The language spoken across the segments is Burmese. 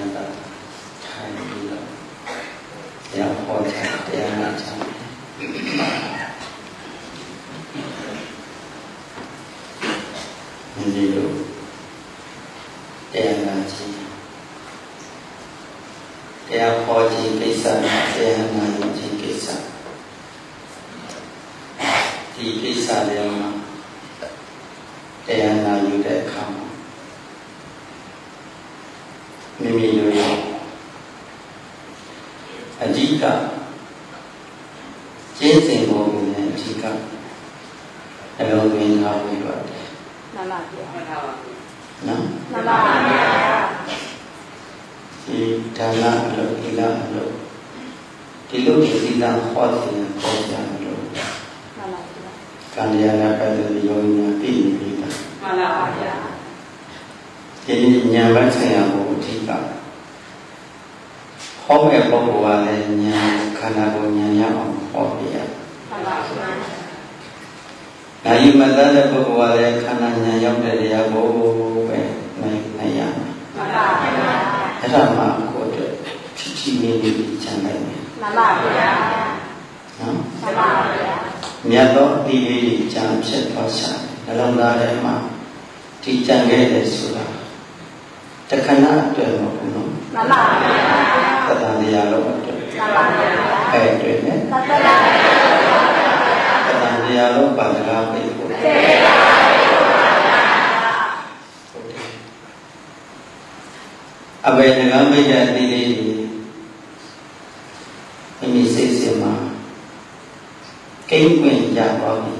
တာထိုင်ပြီးတော့တရားဟောကြားတရားနာကြဒီလိုတရားနာခြင်းတရားဟောခြင်းကိစ္စနဲ့တရားနာခြင်းကိစ္စဒီကိစ္စတွေမှာတရားနာယူတဲ့အခါမှာမိမိတို့ရဲ့အဓိကကျင့်စဉ်ပုံနဲ့အဓိကအလုံးသွင်းထားပြီးပါတယ်မှန်ပါဗျာနော်မှန်ပါဗျာဒီဒါနအလုပ်ဒီလားအလုပ်ဒီလိုဒီလားဟောတယ်ခေါ်ကြတယ်လို့မှန်ပါဗျာကံရနာကတဲ့ယောဂီများသိနေပြီလားမှန်ပါဗျာဒီဉာဏ်ပိုင်းဆိုင်ရာကိုအဓိကဟောမဲ့ပုဂ္ဂိုလ်ကလည်းဉာဏ်ခန္ဓာကိုယ်ဉာဏ်ရအောင်ဟောပြရမှန်ပါဗျာ။ဒါကြီးမှတ်တဲ့ပုဂ္ဂိုလ်ကလည်းခန္ဓာဉာဏ်ရောက်တဲ့တရားကိုပဲနိုင်ရမယ်။မှန်ပါဗျာ။အဲ့ဒါမှကိုယ်အတွက်ချစ်ချစ်လေးလေးချမ်းနိုင်မယ်။မှန်ပါဗျာ။နော်။မှန်ပါဗျာ။မြတ်သောအတိလေးကြီးကြံဖြစ်သွားရှာနှလုံးသားထဲမှာဒီကြံခဲ့တဲ့ဆိုတာတခဏအတွက်မဟုတ်ဘူးနော်မှန်ပါဗျာသတ္တတရားလုံးအတွက်မှန်ပါဗျာအဲ့အတွက်နဲ့သတ္တတရားလုံးပါဒရာပိဖို့အဘယ်ငါမိတ်တဲ့ဒီလေးအမိစိတ်စင်မှာကိန်းဝင်ကြပါပြီ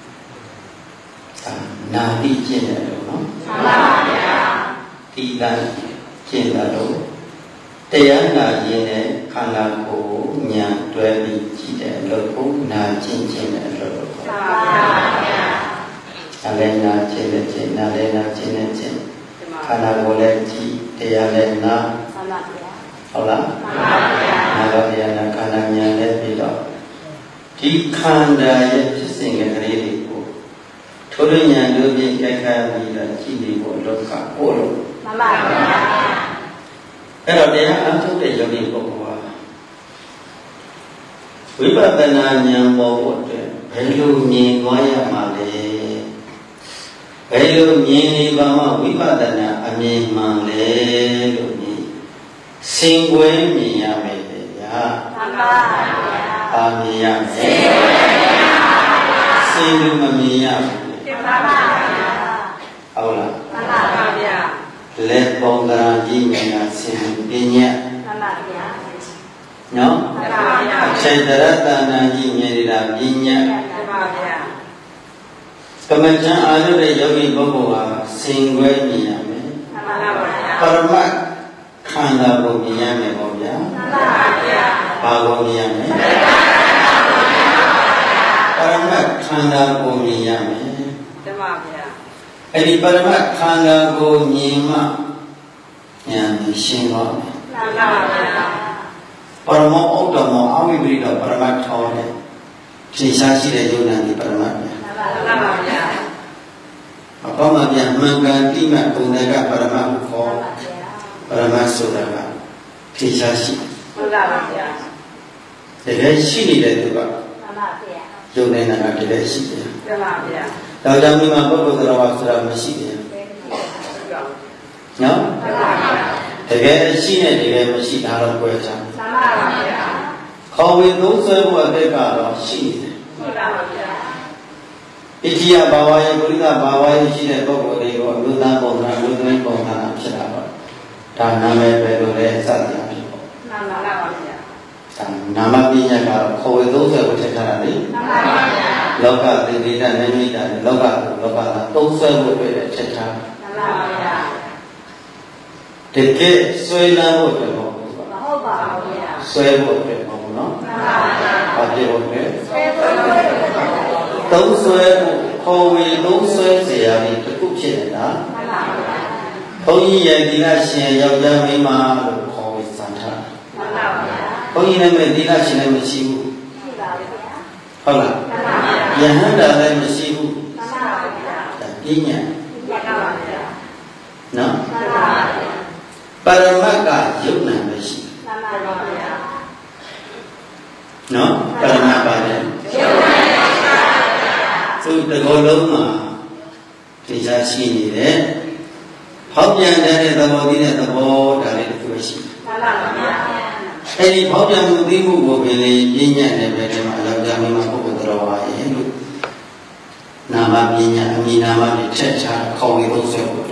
နာတိကျင့်တယ်လို့နော်မှန်ပါဗျာဒီတန်ကျင့်တယ်လို့တရားနာခြင်းနဲ့ခန္ဓာကိုယ်ဉာဏ်တွဲပြီးကြည့်တယ်လို့ကိုနာခြင်းတယ်လို့ခေါ်ပါဗျာအလည်းနာခြင်းနဲ့ခြင်းနာလည်းနာခြင်းနဲ့ခြင်းခန္ဓာကိုယ်လည်းကြည့်တရားလည်းနာမှန်ပါဗျာဟုတ်လားမှန်ပါဗျာနာတော့တရားနာခန္ဓာဉာဏ်လည်းပြီးတော့ဒီခန္ဓာရဲ့ဖြစ်စဉ်ကလေးတွေကိုထိုးရဉာဏ်တို့ဖြင့်ကြိုက်ခါပြီးတော့ကြည့်နေဖို့လောကပို့လို့မှန်ပါဗျာအဲ့တော့တရားအထုတ်တဲ့ယောဂီပုဂ္ဂိုလ်ဟာဝိပဿနာဉာဏ်ပေါ်ဖို့အတွက်ဘယ်လိုမြင်သွားရမှာလဲဘယ်လိုမြင်နေပါမှဝိပဿနာအမြင်မှန်လဲလို့မြင်စင်ကွဲမြင်ရမယ်ဗျာမှန်ပါဗျာအာမြင်ရမယ်စင်ကွဲမြင်ရပါစင်လို့မမြင်ရဘူးမှန်ပါဗျာဟုတ်လားမှန်ပါဗျာလက်ပုံကရာကြီးမြင်တာဆင်ပညာမှန်ပါဗျာနော်မှန်ပါဗျာအချိန်တရတနာကြီးမြင်နေတာပညာမှန်ပါဗျာကမ္မဋ္ဌာန်းအာရုံတဲ့ယောဂီပုဂ္ဂိုလ်ဟာစင်ကွဲမြင်ရမယ်မှန်ပါဗျာပရမတ်ခန္ဓာကိုမြင်ရမယ်ပေါ့ဗျာမှန်ပါဗျာဘာကိုမြင်ရမလဲပရမတ်ခန္ဓာကိုမြင်ရမယ်မှန်ပါဗျာအဲ့ဒီပရမတ်ခန္ဓာကိုမြင်မှဉာဏ်ရှင်းသွားမယ်မှန်ပါဗျာပရမောဩတ္တမောအဝိပရိတောပရမတ်ထောတဲ့ထင်ရှားရှိတဲ့ယုံနာဒီပရမတ်ပဲမှန်ပါဗျာအပေါ်မှာပြန်မှန်ကန်တိမှတ်ပုံနဲ့ကပရမတ်ကိုခေါ်ပရမတ်ဆိုတာကထင်ရှားရှိမှန်ပါဗျာတကယ်ရှိနေတဲ့သူကမှန်ပါဗျာယုံနေတာကတကယ်ရှိတယ်မှန်ပါဗျာဒါကြောင့်ဒီမှာပုဂ္ဂိုလ်တော်ဘာဆိုတာမရှိဘူးနော်တကယ်ရှိနေတကယ်မရှိတာတော့ကြွယ်ချမ်းမှန်ပါဗျာခေါ်ဝေသုံးဆွဲဖို့အသက်ကတော့ရှိနေတယ်မှန်ပါဗျာဣတိယဘာဝယေပုရိသဘာဝယေရှိတဲ့ပုဂ္ဂိုလ်တွေကိုအမျိုးသားပုံစံဝိသုင်းပုံစံဖြစ်တာပေါ့ဒါနာမည်ပဲလို့လည်းစသည်အဖြစ်ပေါ့မှန်ပါဗျာဒါနာမပညာကတော့ခေါ်ဝေသုံးဆွဲဖို့ထည့်ထားတာလေမှန်ပါဗျာလောကသေတိတနိမိတလောကကသုံးဆွဲဖို့ပဲထည့်ထားမှန်ပါဗျာတကယ်ဆွဲလန်းဖို့တော့မဟုတ်ပါဘူးဗျာဆွဲဖို့ပဲမဟုတ်ဘူးနော်မှန်ပါဗျာဘာဖြစ်ဖို့လဲဆွဲဖို့သုံးဆွဲဖို့ခေါ်ဝေသုံးဆွဲเสียပြီးတစ်ခုဖြစ်နေတာမှန်ပါဗျာဘုန်းကြီးရဲ့ဒီလရှင်ယောက်ျားမိန်းမလို့ခေါ်ဝေစံထားမှန်ပါဗျာဘုန်းကြီးလည်းမဲ့ဒီလရှင်လည်းမရှိဘူးရှိပါဘူးဗျာဟုတ်လားမှန်ပါဗျာယဟန္တာလည်းမရှိဘူးမှန်ပါဗျာပညာမှန်ပါဗျာနော်မှန်ပါဗျာ Paramaka yukna meshi. No, paramaka. So the goloma, teacher she needed. How young that the body at the board are in the machine. Any problem with the move will be in and very much. Nama Binya, Minama, the church, how we also.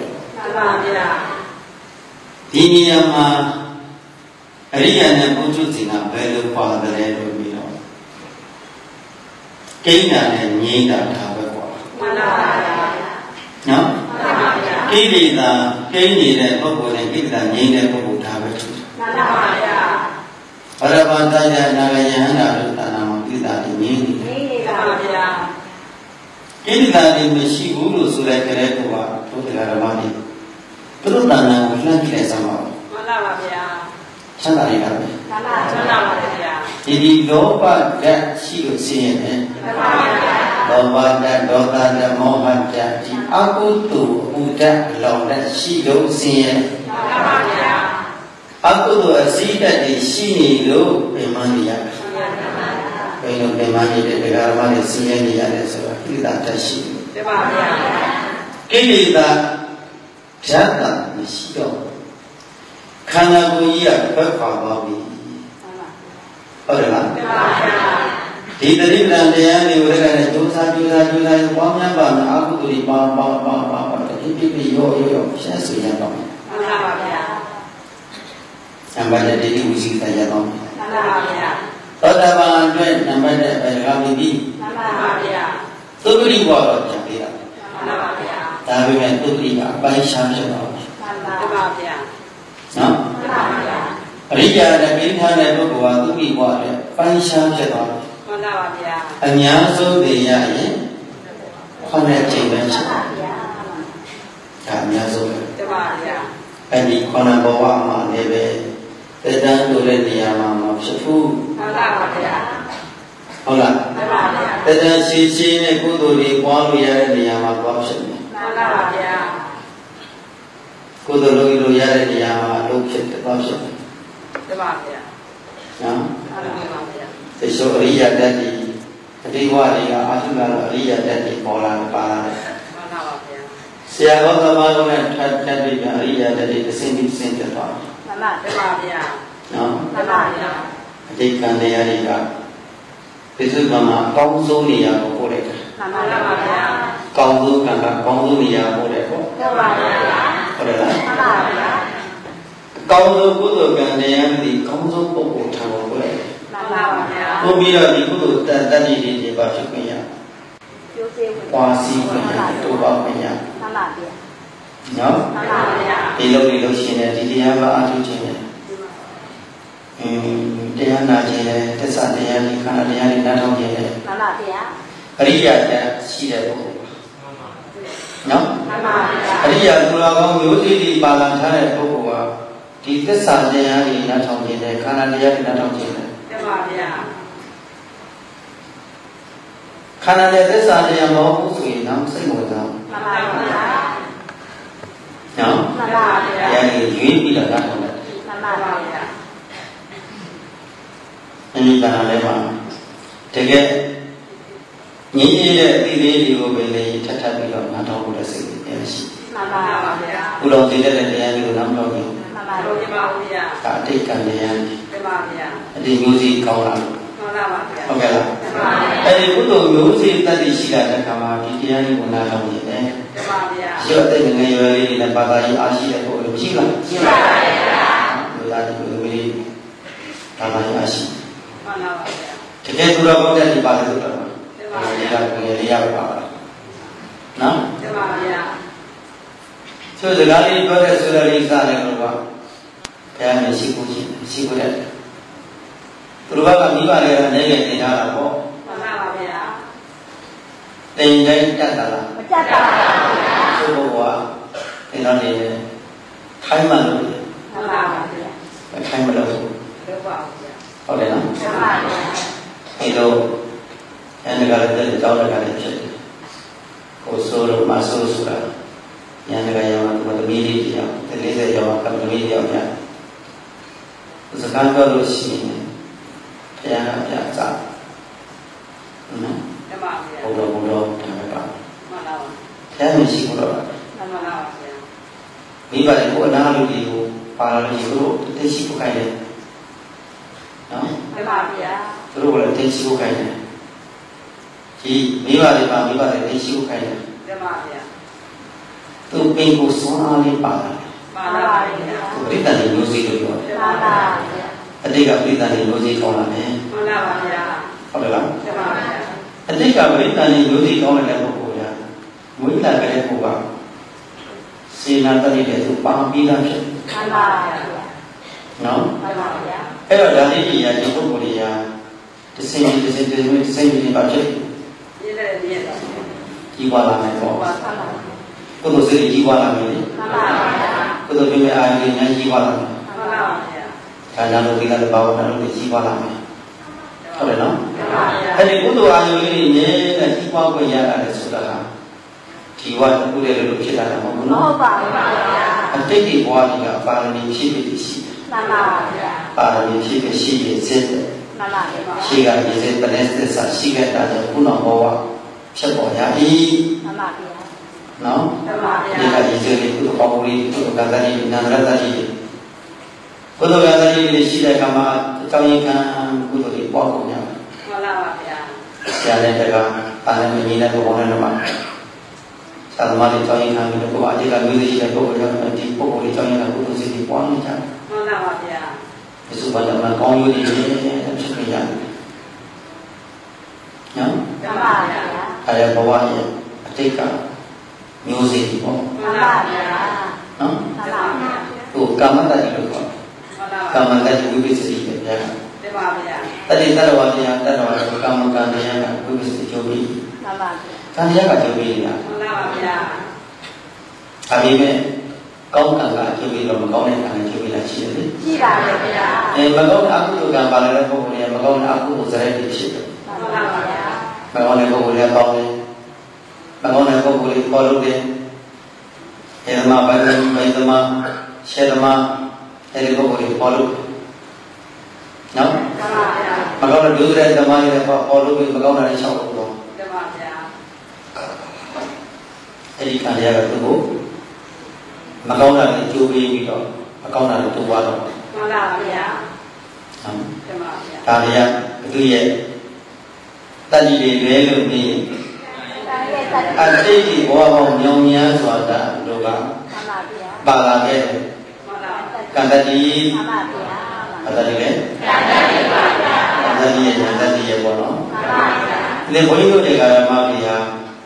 Diniyama, Ariana Pututina, Bello Father, and Mino. Kena and Nina Tabaqua. No? Kilida, Kenny, and Bobo, and Kilda, Nina Bobo Tabaqua. Parabantaya, Narayana, Tanama, Kilda, the Nini. Kilda, the Meshigulu, so like a record to the Aramani. Turutana, Lanky as a mouth. Chanari. Did you know about that she would see it? Loba that daughter, the Mohammed, the Aku to who that long that she don't see it. Aku to a seat that the she low Pemania. When you Pemani, the Garamani see any other, so I feel that she. Kilida. Jata Mishio Kanaguya Papa. Ora. Didri and the end, you read Jusa, one number, Aku to the Papa, yo, Shasuyam. And by the day we see the Yadom. Other one, number the Rami. So we go Japia. Tapi mentu tidak baik sahaja. No? Ria ada pilihan itu buat tu buat baik sahaja. Hanya so dia ini, konek cewek. Hanya so. Ini konek bawa mana lebe, sedang turun dia mana sefu. Olah. Sedang sisi ni kudu di kuala dia mana bawa sefu. Kudu lu ya dia lu kita tahu sih. Sesuatu dia jadi, dia asal dia jadi pola pola. Siapa sama orang jadi dia jadi kesenting tahu. Jadi kan dia itu mana kau tu dia boleh. Kau tu kan kau tu dia boleh. Boleh lah. Kau tu kudu kan dia di kau tu pokok tahu boleh. Kau bila di kudu tadi di baca punya. Kuasi punya, tuba punya. No? Ilo sini dia apa atu sini. Dia nak je, tesat dia ni kerana dia ni nak tahu je. Riya dia sila tu. No? Riya tu lah kau mesti di balan sana tu buat. Di tesat dia ni nak tahu je, kerana dia ni nak tahu je. Kerana dia tesat dia mau usul nam semua tu. No? Dia ni jual bila nak tahu. Ini tanah lemak. Jadi, ni dia ko beli cacat bila nak tahu dah sih. Ulang tidak ada yang itu nama tahu. Tak ada ikan dia. Jadi muzik kau lah. Okey lah. Jadi butuh muzik tadi sila kamar dia ni pun nak tahu ni. Siapa dengan yang ini dan bagai asyik aku sila. Tadi beli kamar asyik. Jadi tu orang dia di bawah tu lah. Dia apa? Nah. So sekali pada sudah lihat yang luar, kaya mesti kucing. Luar kami balik ni yang tidak apa. Tinggal jatah. So bawa tinggal ni, kai malu. Kai malu. Okey lah. Itu yang negara kita tahu negara kita. Usul masuk surah. ညာတကရောကသမီးလေးတရား40ရောကသမီးတရားညာစကားပြောလို့ရှိရင်ဘုရားကပြစားနော်တမပါဗျာဘုရားဒါပဲပါမှန်ပါပါဘုရားမရှိဘူးတော့မှန်ပါပါဗျာမိဘတွေကိုအနာလူတွေကိုပါလာလို့ရှိလို့သိရှိဖို့ခိုင်းတယ်နော်မှန်ပါဗျာသူတို့ကလည်းသိရှိဖို့ခိုင်းတယ်ဒီမိဘတွေပါမိဘတွေသိရှိဖို့ခိုင်းတယ်မှန်ပါဗျာသူပင်ကိုစွမ်းအားလေးပါလာတယ်ပါလာပါဗျာပြိတ္တန်မျိုးစိလို့ပြောတယ်မှန်ပါဗျာအတိတ်ကပြိတ္တန်မျိုးစိကောင်းလာတယ်မှန်ပါဗျာဟုတ်တယ်လားမှန်ပါဗျာအတိတ်ကပြိတ္တန်မျိုးစိကောင်းတဲ့ပုဂ္ဂိုလ်ကဝိသကတဲ့ပုဂ္ဂိုလ်ကစေနာတတိတဲ့သူပါပြီးသားဖြစ်မှန်ပါဗျာနော်မှန်ပါဗျာအဲ့တော့ဒါလေးကြီးရဒီပုဂ္ဂိုလ်ကြီးကတစ်စိမ့်ပါဖြစ်ရေးတဲ့နေ့တော့ကြီးပွားလာမယ်ပေါ့ကုသိုလ်စိတ်ကြီးပွားလာမယ်လေမှန်ပါဗျာကုသိုလ်ပြည့်အာရုံနဲ့ကြီးပွားလာမယ်မှန်ပါဗျာဒါနလို့ဒီကလည်းဘာဝနာလို့ကြီးပွားလာမယ်ဟုတ်တယ်နော်မှန်ပါဗျာအဲ့ဒီကုသိုလ်အာရုံလေးနဲ့ကြီးပွားခွင့်ရတာလေဆိုတာကဒီဝါတခုလေးလို့ဖြစ်လာတာမဟုတ်ဘူးနော်ဟုတ်ပါဘူးဗျာအတိတ်ဒီဘဝကြီးကပါရမီဖြည့်ပြီးရှိတယ်မှန်ပါဗျာပါရမီဖြည့်ပြီးရှိရဲ့စိတ်မှန်ပါဗျာရှိကဒီစိတ်ပလက်သစ္စာရှိခဲ့တာကြောင့်ခုနောက်ဘဝဖြစ်ပေါ်ရ၏မှန်ပါဗျာနော်မှန်ပါဗျာဒီကဒီစိတ်ကိုကုသိုလ်ပေါင်းပြီးကုသိုလ်ကံတည်းနာရတ္တိကုသိုလ်ကံတည်းရှိတဲ့ကမှာအကြောင်းရင်းခံကုသိုလ်တွေပေါင်းကုန်ကြတယ်မှန်ပါဗျာဆရာလည်းတကပါဠိမင်းနဲ့ဘုံနဲ့တော့သာသမာ့ကြောင့်ရင်ခံပြီးတော့အတိတ်ကမျိုးရှိတဲ့ပုဂ္ဂိုလ်တွေဒီပုဂ္ဂိုလ်တွေကြောင့်ရင်ကုသိုလ်စိတ်တွေပွားနေကြတယ်မှန်ပါဗျာဒီစုဘာသာမှာကောင်းရိုးတွေဖြစ်နေရတယ်နော်မှန်ပါဗျာအဲဘဝရဲ့အတိတ်ကမျိုးစိတ်တွေပေါ့မှန်ပါဗျာနော်မှန်ပါဗျာဟိုကာမတ္တိလို့ခေါ်ကာမတ္တိဝိပဿနာပဲဗျာမှန်ပါဗျာတတိတ္တဝါတရားတတ္တဝါကာမကံတရားကဝိပဿနာကျိုးပြီးမှန်ပါဗျာကံတရားကကျိုးပြီးလားမှန်ပါဗျာဒါပေမဲ့ကောင်းကံကကျိုးပြီးတော့မကောင်းတဲ့ကံကကျိုးပြီးလားရှိတယ်လေရှိပါရဲ့ဗျာမကောင်းတဲ့အကုသိုလ်ကံပါလာတဲ့ပုဂ္ဂိုလ်တွေကမကောင်းတဲ့အကုသိုလ်စရိုက်တွေဖြစ်တယ်မှန်ပါဗျာမကောင်းတဲ့ပုဂ္ဂိုလ်တွေကကောင်းတယ်မကောင်းတဲ့ပုဂ္ဂိုလ်တွေပေါ်လို့တယ်ေသမဘိုင်သမရှေသမအဲဒီပုဂ္ဂိုလ်တွေပေါ်လို့နော်မကောင်းတဲ့ဒုစရိုက်သမားတွေပေါ်လို့မကောင်းတာတွေ၆ခုတော့အဲ့ဒီခံရတဲ့သူကိုမကောင်းတာတွေကျိုးပေးပြီးတော့မကောင်းတာတွေတူသွားတော့မှန်ပါဗျာဟုတ်ပါဗျာဒါတွေကသူရဲ့တတိတွေလဲလို့ပြီးအတိတ်ဒီဘဝပေါင်းညောင်များစွာတာတို့ကမှန်ပါဗျာပါလာခဲ့တယ်မှန်ပါကံတတိမှန်ပါဗျာအတတိလေကံတတိပါဗျာကံတတိရဲ့ဉာဏ်တတိရဲ့ပေါ့နော်မှန်ပါဗျာဒီဘုန်းကြီးတို့တွေကမှဗျာ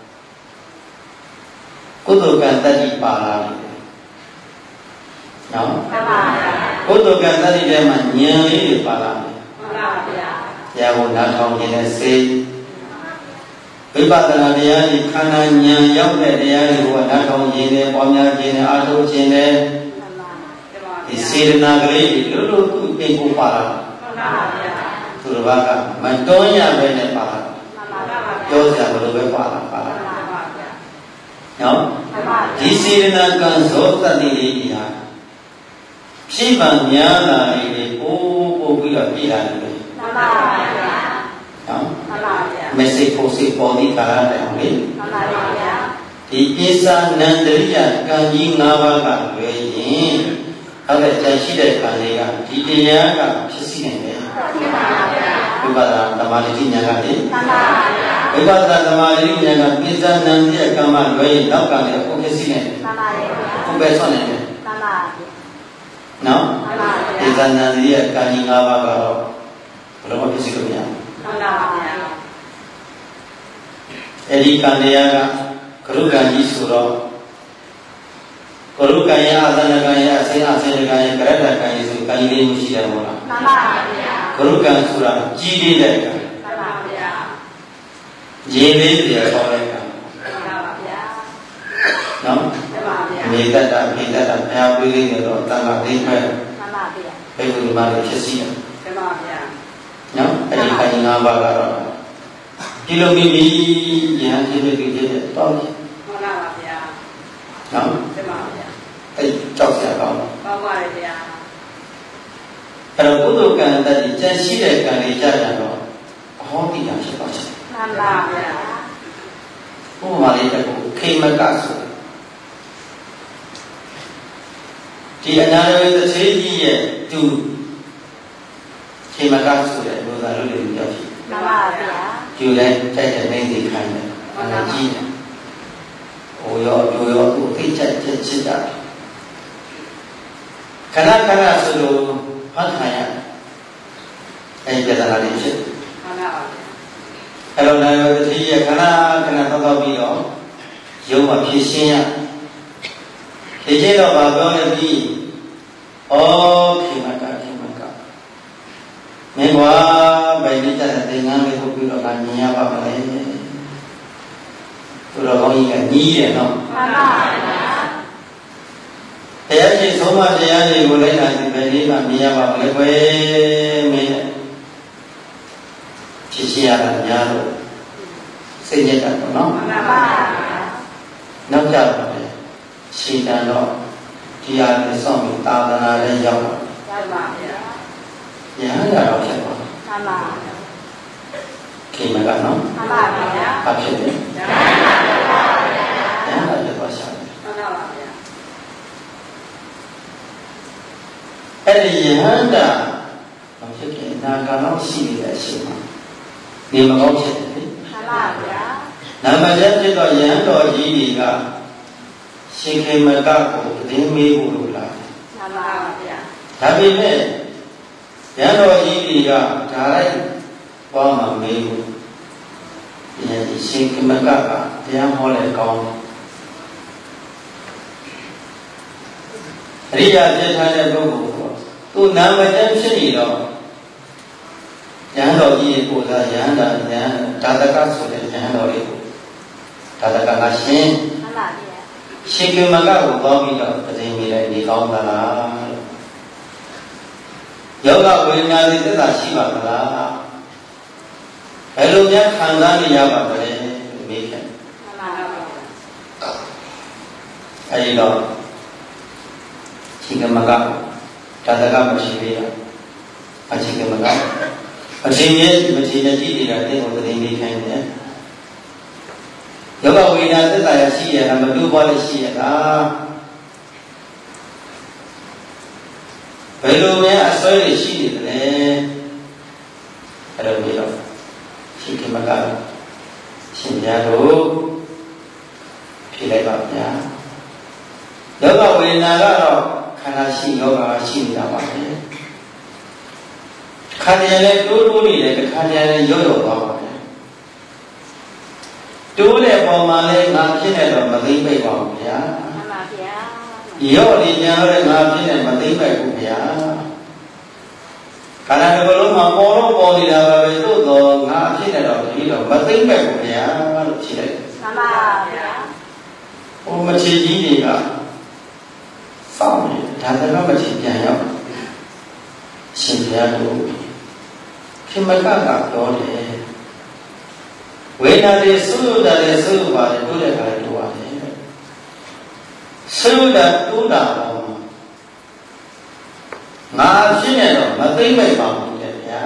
ကုသိုလ်ကံတတိပါလာတယ်နော်မှန်ပါဗျာကုသိုလ်ကံတတိထဲမှာဉာဏ်လေးတွေပါလာတယ်မှန်ပါဗျာဘုရားကိုနားထောင်နေတဲ့စိတ်ဝိပဿနာတရားကြီးခန္ဓာဉာဏ်ရောက်တဲ့တရားတွေကိုနားထောင်ခြင်းနဲ့ပွားများခြင်းနဲ့အားထုတ်ခြင်းနဲ့မှန်ပါဒီစေတနာကလေးတွေလို့လို့သူ့ပြင်ကိုပါလာမှန်ပါဗျာသူတို့ကမတွန်းရပဲနဲ့ပါလာမှန်ပါဗျာပြောစရာဘယ်လိုပဲပါလာပါလာနော်ဒီစေတနာကံဇောတတိလေးကြီးဟာဖြည့်မှန်များလာနေပို့ပြီးတော့ပြည်လာတယ်မှန်ပါဗျာနော်မှန်ပါဗျာမက်ဆေ့ဖို့စေပေါ်ဒီကာရတဲ့အောင်လေမှန်ပါဗျာဒီအိသာနန္တရိယကံကြီး၅ပါးကလွယ်ရင်အဲ့ဒါကြံရှိတဲ့ကံတွေကဒီတရားကဖြစ်စီနေတယ်မှန်ပါဗျာဝိပဿနာသမာဓိဉာဏ်ကလေမှန်ပါဗျာဝိပဿနာသမာဓိဉာဏ်ကပိဿနန္တိကမ္မလွယ်ရင်နောက်ကလည်းအခုဖြစ်စီနေတယ်မှန်ပါဗျာအခုပဲဆွနေတယ်မှန်ပါနော်မှန်ပါဗျာပိဿနန္တိရဲ့ကံကြီး၅ပါးကတော့ဘယ်လိုမှဖြစ်စီလို့မရဘူးမှန်ပါဗျာအဲ့ဒီကံတရားကကရုကံကြီးဆိုတော့ကရုကံရအသနကံရအစေအစေကံရကရတ္တကံရဆိုကံကြီးလေးရှိတယ်မို့လားမှန်ပါဗျာကရုကံဆိုတာကြီးလေးတဲ့ကံမှန်ပါဗျာရေလေးတရားခေါ်တဲ့ကံမှန်ပါဗျာနော်မှန်ပါဗျာမေတ္တာဘုရားပေးလေးနေတော့တန်ခါဒိဋ္ဌိမှန်ပါဗျာဘယ်လိုမှလည်းဖြစ်စီတယ်မှန်ပါဗျာနော်အဲ့ဒီခိုင်၅ပါးကတော့ဒီလိုမိမိဉာဏ်ဖြစ်ဖြစ်ဖြစ်တော့မှန်ပါဗျာနော်အဲ့ကြောက်စရာကောင်းတော့ပါပါတယ်ဗျာအဲ့တော့ကုသိုလ်ကံတည်းကြံရှိတဲ့ကံတွေကြကြတော့အဟောတိတာဖြစ်ပါချက်မှန်ပါဗျာဥပမာလေးတစ်ခုခေမကဆိုဒီအနာရောသတိကြီးရဲ့သူခေမကဆိုတဲ့ဘုရားလူတွေပြောဖြစ်မှန်ပါဗျာကျူတိုင်းတိုက်တဲ့နေစီခိုင်းတယ်အနာကြီးတယ်ဟိုရောကျိုရောသူ့သိချက်ချက်ချစ်တာခဏခဏဆိုလို့ဖတ်ခံရအဲ့ပြဿနာတွေဖြစ်မှန်ပါဗျာအဲ့တော့နာရောသတိရဲ့ခဏခဏတော့ပြီးတော့ရုံးမှာဖြည့်ရှင်းရဖြည့်ရှင်းတော့ဘာပြောလဲပြီးဩခေမကမင်းကွာဗိုက်လေးကြတဲ့သင်္ကန်းလေးထုတ်ပြီးတော့ငါမြင်ရပါမလဲသူတော်ကောင်းကြီးကညီးတယ်နော်မှန်ပါဗျာတရားရှိဆုံးမတရားတွေကိုလိုက်လာပြီးဗိုက်လေးကမြင်ရပါမလဲကွယ်မင်းဖြစ်ရှိရတာများလို့စိတ်ညစ်တာပေါ့နော်မှန်ပါနောက်ကြပါလေရှင်းတန်တော့ဒီဟာလေးစောင့်ပြီးသာသနာလည်းရောက်ပါပါဗျာရဟန္တာတော့ဖြစ်ပါမှန်ပါခေမကနော်မှန်ပါဗျာဘာဖြစ်လဲရဟန္တာပါဗျာရဟန္တာဖြစ်ပါရှာတယ်မှန်ပါဗျာအဲ့ဒီယဟန္တာဘာဖြစ်လဲနာဂံတော့ရှိနေတဲ့အချိန်မှာဒီမကောင်းဖြစ်တယ်လေမှန်ပါဗျာနာမကျဖြစ်တော့ယဟန်တော်ကြီးတွေကရှင်ခေမကကိုသတင်းမေးဖို့လိုလားမှန်ပါဗျာဒါပေမဲ့ရန်တော်ကြီးတွေကဒါလိုက်ပွားမှာမေးဘူးဒီရှင်ခေမကတရားဟောလဲကောင်းအရိယာပြထားတဲ့ပုဂ္ဂိုလ်ကသူနာမကျဖြစ်နေတော့ရန်တော်ကြီးကိုယ်စားရန်တာရန်ဒါတကဆိုတဲ့ရန်တော်လေးကိုဒါတကကရှင်မှန်ပါဗျာရှင်ခေမကကိုပေါင်းပြီးတော့သတင်းမေးလိုက်ဒီကောင်းသလားယောဂဝေဒနာတွေသက်သာရှိပါမလားဘယ်လိုများခံစားနေရပါမလဲမေးတယ်မှန်ပါဗျာအဲဒီတော့ရှင်ခေမကဒါတကမရှိသေးတာအရှင်ခေမကအရှင်ရဲ့မရှင်ရဲ့ကြည့်နေတာတဲ့ကိုသတင်းမေးခိုင်းတယ်ယောဂဝေဒနာသက်သာရရှိရတာမတူပေါ်လည်းရှိရတာဘယ်လိုများအစွဲတွေရှိနေသလဲအဲ့လိုမျိုးတော့ရှင်ခေမကရှင်များတို့ဖြေလိုက်ပါဗျာယောဂဝေဒနာကတော့ခန္ဓာရှိယောဂရှိနေတာပါပဲခန္ဓာလည်းတိုးနေတယ်ခန္ဓာလည်းရော့ရော့သွားပါပဲတိုးတဲ့ပုံမှာလည်းငါဖြစ်နေတော့မသိမ့်ပိတ်ပါဘူးဗျာမှန်ပါဗျာရော့နေကြတော့ငါဖြစ်နေမသိမ့်ပိတ်ဘူးဗျာခန္ဓာတစ်ခုလုံးမှာပေါ်တော့ပေါ်နေတာပါပဲသို့တော့ငါဖြစ်နေတော့ဒီတော့မသိမ့်ပိတ်ဘူးဗျာလို့ဖြေလိုက်မှန်ပါဗျာဟိုမချေကြီးတွေကစောင့်နေဒါတော့မချေပြန်ရောက်ရှင်ဘုရားတို့ခေမကပြောတယ်ဝေဒနာတွေဆုလို့တယ်ဆုလို့ပါတယ်တိုးတဲ့ခါတိုးပါတယ်ဆုလို့တိုးတာပေါ့ငါဖြစ်နေတော့မသိမ့်မိတ်ပါဘူးလေဗျာ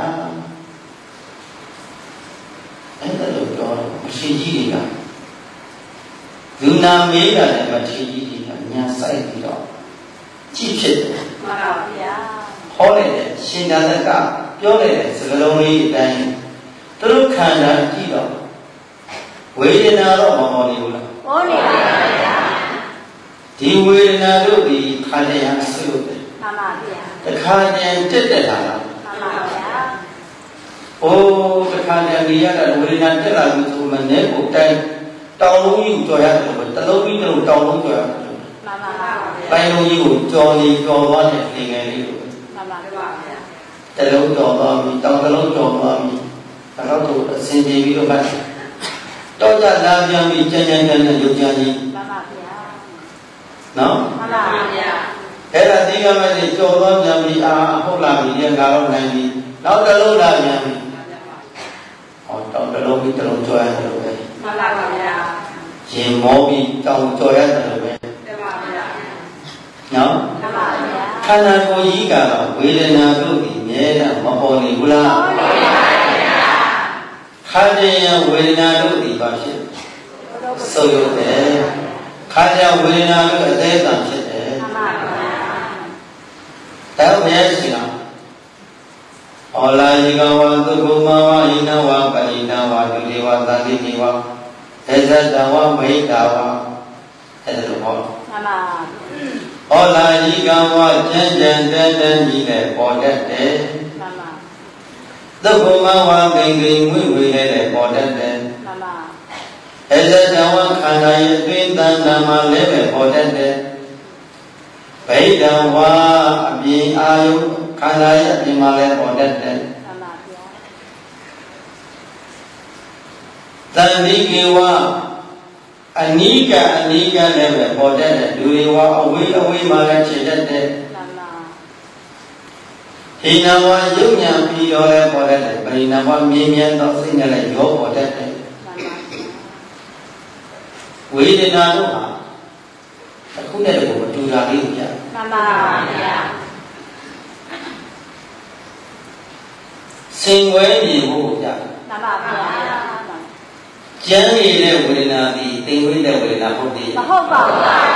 အဲ့ဒါလို့ပြောတော့မရှိကြီးတွေကလူနာမေးတာလည်းမရှိကြီးတွေကညာဆိုင်ပြီးတော့ကြည့်ဖြစ်တယ်မှန်ပါဗျာဟောလိုက်တယ်ရှင်သာသကပြောလိုက်တဲ့စကားလုံးလေးအတိုင်းသူတို့ခန္ဓာကြည့်တော့ဝေဒနာတော့မပေါ်နေဘူးလားပေါ်နေပါဗျာဒီဝေဒနာတို့ဒီခန္ဓာရအစုပ်ပဲမှန်ပါဗျာတခါတည်းတက်လာတာမှန်ပါဗျာအိုးတခါတည်းနေရတာဝေဒနာတက်လာလို့ဆိုမှနဲ့ကိုတိုင်းတောင်လုံးကြီးကိုကြော်ရတယ်လို့တလုံးပြီးတလုံးတောင်လုံးကြော်ရတယ်လို့မှန်ပါဗျာတိုင်းလုံးကြီးကိုကြော်နေကြော်သွားတဲ့နေငယ်လေးလို့မှန်ပါဗျာတလုံးကြော်သွားပြီတောင်တလုံးကြော်သွားပြီဒါတော့အစဉ်ပြေပြီးတော့မှတော့ကြလာပြန်ပြီးကြံကြံကြံရုပ်ကြံကြီးမှန်ပါဗျာနော်မှန်ပါဗျာအဲ့ဒါဒီကမဲ့ကြော်သွားပြန်ပြီးဟုတ်လာပြီငါတော့နိုင်ပြီနောက်တစ်လုံးလာပြန်ပြီဟောတောင်တစ်လုံးပြီးတစ်လုံးကြော်ရတယ်လို့ပဲမှန်ပါဗျာရင်မောပြီးတောင်ကြော်ရတယ်လို့ပဲမှန်နော်ခန္ဓာကိုယ်ကြီးကတော့ဝေဒနာတို့ဒီမြဲတာမပေါ်နေဘူးလားခါကျရင်ဝေဒနာတို့ဒီပါဖြစ်ဆုပ်ယုတ်တယ်ခါကျဝေဒနာတို့အသေးအံဖြစ်တယ်ဒါဘယ်ရှိလားဩလာယိကဝသုကုမဝဣနဝပရိနဝဒုတိဝသတိတိဝသေဇတဝမိတဝအဲ့ဒါလို့ဟောဩလာယိကဝကျန်ကျန်တန်တန်ကြီးနဲ့ပေါ်တတ်တယ်သုကုမဝဂိင်ဂိင်ဝိဝိနဲ့ပေါ်တတ်တယ်သေဇတဝခန္ဓာရဲ့အတွင်းတန်တန်မှာလည်းပဲပေါ်တတ်တယ်ဗိဒံဝါအပြင်အာယုခန္ဓာရဲ့အပြင်မှာလည်းပေါ်တတ်တယ်တန်တိကေဝအနိကအနိကလည်းပဲပေါ်တတ်တယ်ဒုရေဝအဝေးမှာလည်းခြေတတ်တယ်ဟိနဝယုံညာပြီးတော့လည်းပေါ်တတ်တယ်ပရိနဝမြင်မြန်သောစိတ်နဲ့လည်းရောပေါ်တတ်တယ်ဝေဒနာတို့ဟာအခုနဲ့တည်းကတူတာလေးကိုပြမှန်ပါဗျာစင်ွယ်မြင်ဖို့ပြမှန်ပါဗျာကျမ်းရည်တဲ့ဝေဒနာဒီသင်္ဝိတဲ့ဝေဒနာဟုတ်တယ်မဟုတ်ပါဘူးဗျာ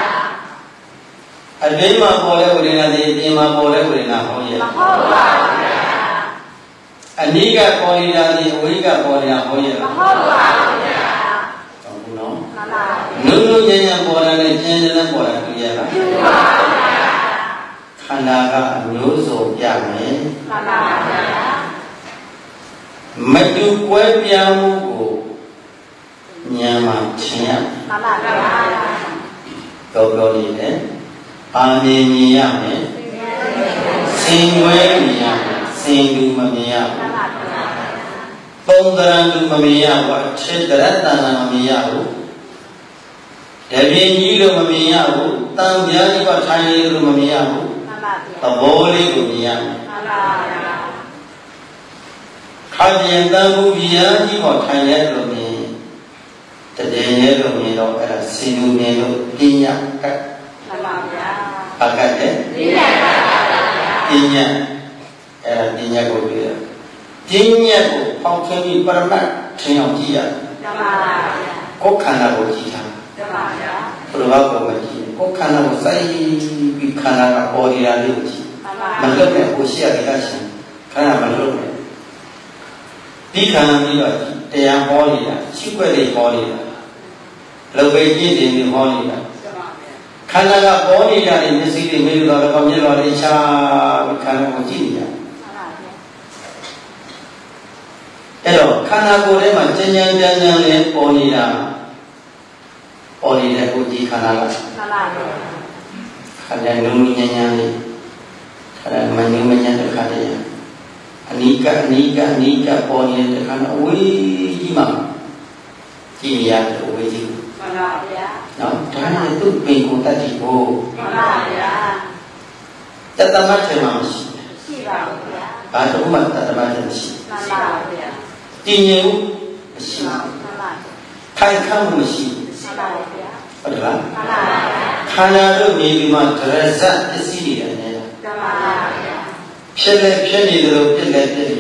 အတွင်းမှာပေါ်တဲ့ဝေဒနာဒီအပြင်မှာပေါ်တဲ့ဝေဒနာဟုတ်ရဲ့မဟုတ်ပါဘူးဗျာအနိကပေါ်နေတာဒီအဝိကပေါ်နေတာဟုတ်ရဲ့မဟုတ်ပါဘူးဗျာဟုတ်ဘူးနော်မှန်ပါနုနုညံ့ညံ့ပေါ်တာနဲ့ကျဉ်းကျဉ်းနဲ့ပေါ်တာတူရဲ့လားတူပါဗျာခန္ဓာကအမျိုးစုံပြမယ်မှန်ပါဗျာမတူကွဲပြားမှုကိုဉာဏ်မှသင်ရမှန်ပါဗျာတော်တော်လေးနဲ့အာမြင်မြင်ရမယ်စင်ွယ်မြင်ရမယ်စင်တူမမြင်ရဘူးမှန်ပါဗျာပုံသဏ္ဍာန်တူမမြင်ရဘူးခြေတရတ္တနာမမြင်ရဘူးတပြင်းကြီးလို့မမြင်ရဘူးတန်ပြားကြီးကထိုင်ရလို့မမြင်ရဘူးမှန်ပါဗျာသဘောလေးကိုမြင်ရမယ်မှန်ပါဗျာခါကျင်တန်ဘူးပြားကြီးကထိုင်ရလို့မြင်တည်ရလို့မြင်တော့အဲ့ဒါစင်လူမြင်လို့ပညာကတ်မှန်ပါဗျာအကတ်တဲ့ပညာကတ်ပါဗျာပညာအဲ့ဒါပညာကိုပြောပညာကိုပေါင်းထင်းပြီးပရမတ်ထင်အောင်ကြည့်ရမှန်ပါဗျာကိုယ်ခန္ဓာကိုကြည့်တာမှန်ပါဗျာဘုရားကိုမကြည့်ကိုယ်ခန္ဓာကိုစိုက်ပြီးခန္ဓာကပေါ်နေတာလေးကိုကြည့်မလွတ်နဲ့ကိုရှိရတဲ့ကရှင်ခန္ဓာမလွတ်နဲ့ဒီခန္ဓာပြီးတော့တရားဟောနေတာရှိခွက်တွေဟောနေတာလောဘကြီးတွေဟောနေတာခန္ဓာကပေါ်နေတာဒီမျက်စိတွေမေးလို့တော့မျက်တော်လေးရှာခန္ဓာကိုကြည့်နေတာအဲ့တော့ခန္ဓာကိုယ်ထဲမှာကြံကြံလေးပေါ်နေတာပေါ်နေတဲ့ကိုကြည့်ခန္ဓာကမှန်ပါဗျာခန္ဓာနုံညံ့ညံ့လေးခန္ဓာမနုံညံ့တဲ့ခန္ဓာရအနိကအနိပေါ်နေတဲ့ခန္ဓာအဝေးကြီးမှာကြည့်ရတဲ့အဝေးကြီးမှန်ပါဗျာနော်ဒါနဲ့သူ့ပင်ကိုတတ်ကြည့်ဖို့မှန်ပါဗျာတတမတ်ထဲမှာမရှိပါဘူးဗျာဘာတော့မှတတမတ်ထဲမရှိမှန်ပါဗျာတည်ငြိမ်မှုမရှိမှန်ပါခိုင်ခန့်မှုမရှိမှန်ပါဗျာဟုတ်တယ်လားမှန်ပါဗျာခန္ဓာတို့မြေဒီမှာဒရဇတ်ပစ္စည်းတွေနဲ့မှန်ပါဗျာဖြစ်နေတယ်လို့ဖြစ်နေကြည့်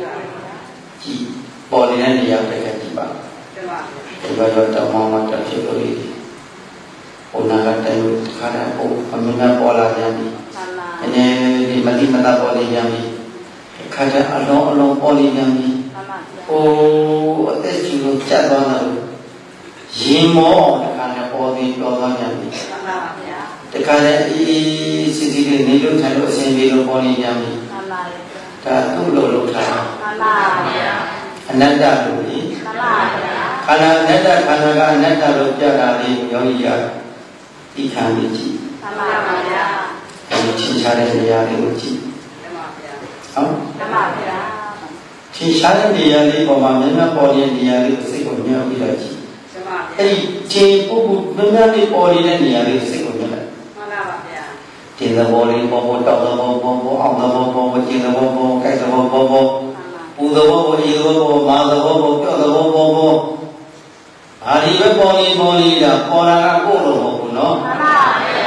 ပေါ်နေတဲ့နေရာတကယ်ကြည့်ပါဒီဘက်တော့တောင်းမှတက်ဖြစ်လို့ဒီဟိုနာကတိုင်းခါတာဟိုအမြင်နဲ့ပေါ်လာပြန်ပြီအနေဒီမတိမတာပေါ်နေပြန်ပြီခါတာအလုံးပေါ်နေပြန်ပြီဟိုအသက်ကြီးလို့ကြက်သွားတာရင်မောတခါနဲ့ပေါ်ပြီးတော်သွားပြန်ပြီတခါနဲ့အေးစစ်စစ်လေးနေလို့ထိုင်လို့အစဉ်ပြေလို့ပေါ်နေပြန်ပြီဒါသူ့လိုလုပ်ထားမှန်ပါဗျာအနတ္တလို့လေမှန်ပါဗျာခန္ဓာအနတ္တခန္ဓာကအနတ္တလို့ပြတာလေးယောဂီရဒီခံနေကြည့်မှန်ပါဗျာဒီချင်းချတဲ့နေရာလေးကိုကြည့်မှန်ပါဗျာဟုတ်မှန်ပါဗျာချင်းချတဲ့နေရာလေးပေါ်မှာမျက်နှာပေါ်တဲ့နေရာလေးကိုစိတ်ကိုညှောင်းပြီးတော့ကြည့်မှန်ပါဗျာအဲ့ဒီချင်းပုဂ္ဂိုလ်မျက်နှာလေးပေါ်နေတဲ့နေရာလေးကိုစိတ်ကိုညှောင်းလိုက်မှန်ပါဗျာဒီသဘောလေးပေါ်တောက်သဘောပေါ်အောင်သဘောပေါ်ကျင်သဘောပေါ်ကြိုက်သဘောပေါ်ပူသဘောပေါ်ဤသဘောပေါ်မာသဘောပေါ်ပြော့သဘောပေါ်အာဒီပဲပေါ်နေတာပေါ်လာကကိုယ်လိုမဟုတ်ဘူးနော်မှန်ပါဗျာသူ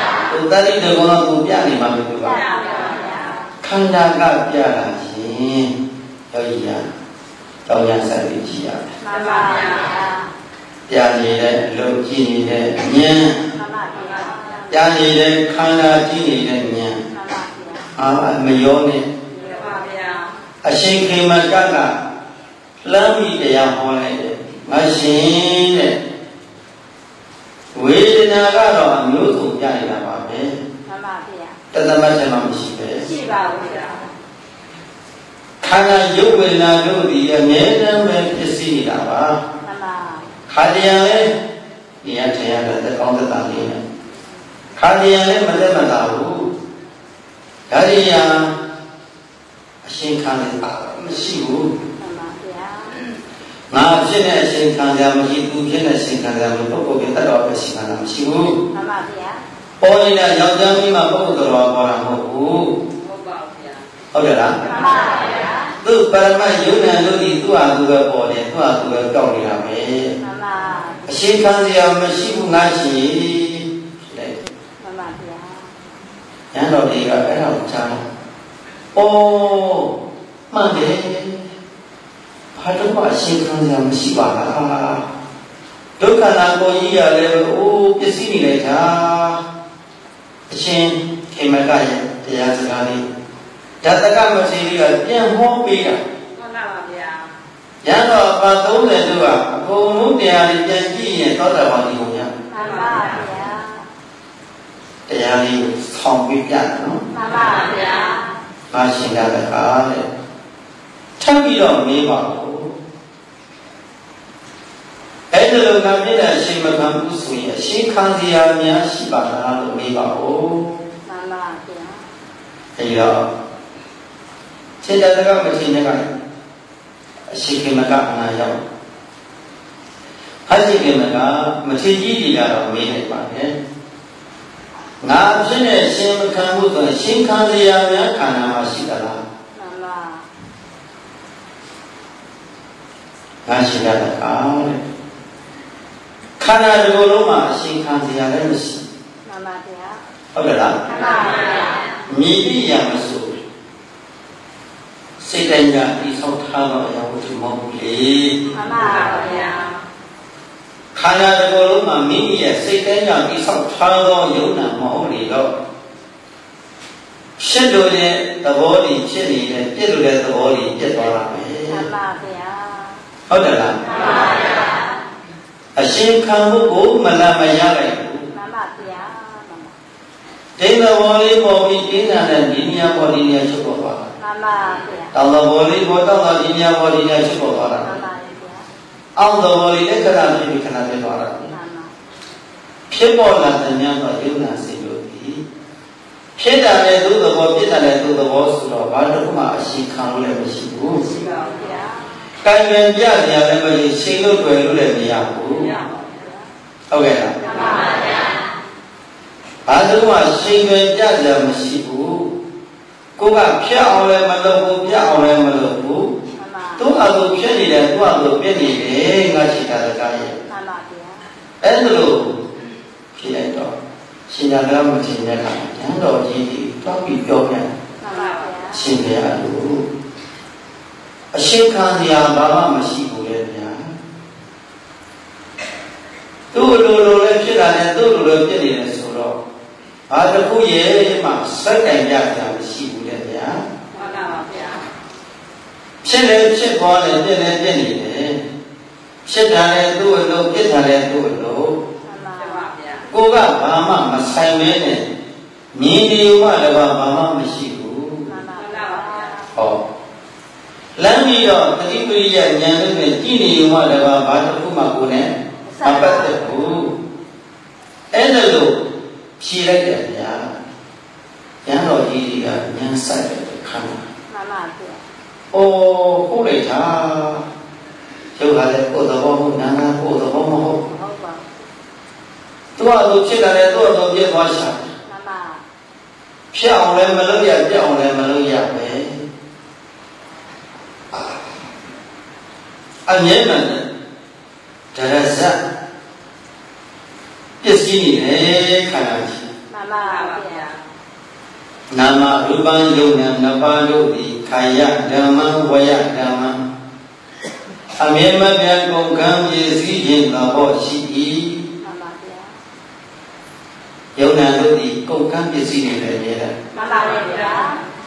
တတိတကောတော့သူပြနေမှာမဟုတ်ပါခန္ဓာကပြလာရင်ယောဂီယာတောင်းရဆက်ပြီးကြည့်ရတယ်မှန်ပါဗျာပြနေတဲ့အလုပ်ကြည့်နေတဲ့အဉာဏ်မှန်ပါဗျာပြနေတဲ့ခန္ဓာကြည့်နေတဲ့ဉာဏ်မှန်ပါဗျာမရောနဲ့မှန်ပါဗျာအရှင်ခေမကကလမ်းပြီးတရားဟောလိုက်တယ်ငါရှင်တဲ့ဝေဒနာကတော့အမျိုးစုံပြနေတာပါပဲမှန်ပါဗျာတသမတ်ချက်မှမရှိပဲရှိပါဘူးဗျာခန္ဓာယုတ်ဝေဒနာတို့ဒီအမြဲတမ်းပဲဖြစ်စီနေတာပါမှန်ပါခါတရားလဲဒီရထင်ရတဲ့ကောင်းသက်တာလေးနဲ့ခါတရားလဲမသက်မသာဘူးဒါရီယာအရှင်ခန္ဓာမရှိဘူးမှန်ပါဗျာငါဖြစ်တဲ့အရှင်ခန္ဓာမရှိသူဖြစ်တဲ့အရှင်ခန္ဓာမရှိပုဂ္ဂိုလ်ဖြစ်တတ်တော်အရှင်ခန္ဓာမရှိဘူးမှန်ပါဗျာပေါ်နေတာယောက်ျားမိန်းမပုဂ္ဂိုလ်တော်ပေါ်တာမဟုတ်ဘူးဟုတ်ပါဗျာဟုတ်တယ်လားမှန်ပါဗျာသူပရမတ်ယုံနာလို့ဒီသူ့ဟာသူပဲပေါ်တယ်သူ့ဟာသူပဲကြောက်နေတာပဲမှန်ပါအရှင်ခန္ဓာမရှိဘူးငါရှိတယ်မှန်ပါဗျာဉာဏ်တော်တွေကအဲ့ဒါကိုကြားတော့အိုးမှန်တယ်ဘာတော့အရှင်ခန္ဓာမရှိပါလားဒုက္ခနာကိုကြီးရလဲအိုးပစ္စည်းနေလိုက်တာအရှင်ခေမကရဲ့တရားစကားလေးဓာတကမထေရီကပြန်ဟောပေးတာမှန်ပါဗျာရတော့ပါ30တို့ကအကုန်လုံးတရားတွေပြန်ကြည့်ရင်သောတာပန်ဒီကိုညာမှန်ပါဗျာတရားလေးကိုဆောင်းပြပြတယ်နော်မှန်ပါဗျာမရှင်ကလည်းဟာတဲ့ထပ်ပြီးတော့မေးပါဦးအဲ့ဒီလိုကမြင့်တဲ့အရှင်မခံဘူးဆိုရင်အရှင်ခံစရာများရှိပါလားလို့မေးပါဦးမှန်ပါဗျာအဲ့တော့ခြေတကမထေရကအရှင်ခေမကအနာရောက်အရှင်ခေမကမထေရကြီးကြီးကတော့မေးလိုက်ပါတယ်ငါဖြစ်တဲ့ရှင်မခံဘူးဆိုရင်ရှင်ခံစရာများခန္ဓာမှာရှိသလားမှန်ပါငါရှိရတာတဲ့ခန္ဓာတစ်ခုလုံးမှာအရှင်ခံစရာလည်းမရှိမှန်ပါဗျာဟုတ်ကဲ့လားမှန်ပါဗျာမြည်ပြီးရမဆိုစိတ်တိုင်းကဒီဆောက်ထားတော့အရာဝတ္ထုမဟုတ်ဘူးလေမှန်ပါဗျာခန္ဓာတစ်ခုလုံးမှာမိမိရဲ့စိတ်တိုင်းကဒီဆောက်ထားတော့ယုံနာမဟုတ်လေတော့ဖြစ်လို့တဲ့သဘောတွေဖြစ်နေတယ်ပြည့်လို့တဲ့သဘောတွေပြည့်သွားတာပဲမှန်ပါဗျာဟုတ်တယ်လားမှန်ပါဗျာအရှင်ခံဖို့ကိုမလမရလိုက်ဘူးမှန်ပါဗျာဒိဋ္ဌဘောလေးပေါ်ပြီးတင်းတာနဲ့ဒီမြာပေါ်ဒီမြာချုပ်ပေါ်သွားတာမှန်ပါဗျာတောင်းတော်ဘောလေးပေါ်တောင်းတော်ဒီမြာပေါ်ဒီမြာချုပ်ပေါ်သွားတာမှန်ပါဗျာအောင်တော်ဘောလေးလည်းခဏဖြစ်ပြီးခဏဖြစ်သွားတာမှန်ပါဖြစ်ပေါ်လာတဲ့ဉာဏ်တော့ယုံနာစေလို့ဒီဖြစ်တာလည်းသူ့သဘောဖြစ်တာလည်းသူ့သဘောဆိုတော့ဘာလို့မှအရှင်ခံလို့လည်းမရှိဘူးရှိပါဘူးဗျာကံဉာဏ်ပြညာလည်းမရှိချိန်လို့တွေ့လို့လည်းမရဘူးဟုတ်ကဲ့လားမှန်ပါဗျာဘာလို့မှချိန်တွင်ပြညာမရှိဘူးကိုကဖြတ်အောင်လည်းမလုပ်ဘူးပြအောင်လည်းမလုပ်ဘူးသူ့အလိုဖြစ်နေတယ်သူ့အလိုပြည့်နေတယ်ငါရှိတာလည်းကားရဲ့မှန်ပါဗျာအဲ့လိုဖြစ်လိုက်တော့ရှင်သာကမထင်တဲ့အခါဉာဏ်တော်ကြီးဒီတောက်ပြီးပြောပြန်မှန်ပါဗျာရှင်ပြရလို့အရှင်ခံစရာဘာမှမရှိဘူးလေဗျာသူ့လိုလိုလည်းဖြစ်တာနဲ့သူ့လိုလိုဖြစ်နေတယ်ဆိုတော့ဘာတစ်ခုရဲ့မှစက်တိုင်ကြတာမရှိဘူးလေဗျာမှန်ပါဗျာဖြစ်လည်းဖြစ်သွားတယ်ပြည့်လည်းပြည့်နေတယ်ဖြစ်တာလည်းသူ့လိုပြစ်တာလည်းသူ့လိုမှန်ပါဗျာကိုကဘာမှမဆိုင်မဲနဲ့မြင်နေမှလည်းဘာမှမရှိဘူးမှန်ပါဗျာဟောလမ်းပြီးတော့တတိပရိယဉာဏ်နဲ့ကြည့်နေမှလည်းဘာတစ်ခုမှကိုယ်နဲ့မပတ်သက်ဘူးအဲ့ဒါလို့ဖြေလိုက်တယ်ဗျာဉာဏ်တော်ကြီးကဉာဏ်ဆိုင်တဲ့ခန္ဓာမှန်ပါဗျာအိုးဟုတ်လေသာကျုပ်ကလည်းကိုယ်သဘောဟုတ်နာနာကိုယ်သဘောမဟုတ်ဟုတ်ပါသူကသူဖြစ်တယ်သူကသူပြည့်သွားရှာမှန်ပါဖြစ်အောင်လည်းမလုပ်ရပြအောင်လည်းမလုပ်ရပဲအမြဲတမ်းဒရဇတ်ပစ္စည်းနေတယ်ခန္ဓာကြီးမှန်ပါဗျာနာမရူပံယုံဉာဏ်နှစ်ပါးတို့သည်ခာယဓမ္မဝယဓမ္မအမြဲမပြတ်ကုန်ကံပြည့်စည်ခြင်းသဘောရှိ၏မှန်ပါဗျာယုံဉာဏ်တို့သည်ကုန်ကံပြည့်စည်နေတယ်လေမှန်ပါဗျာ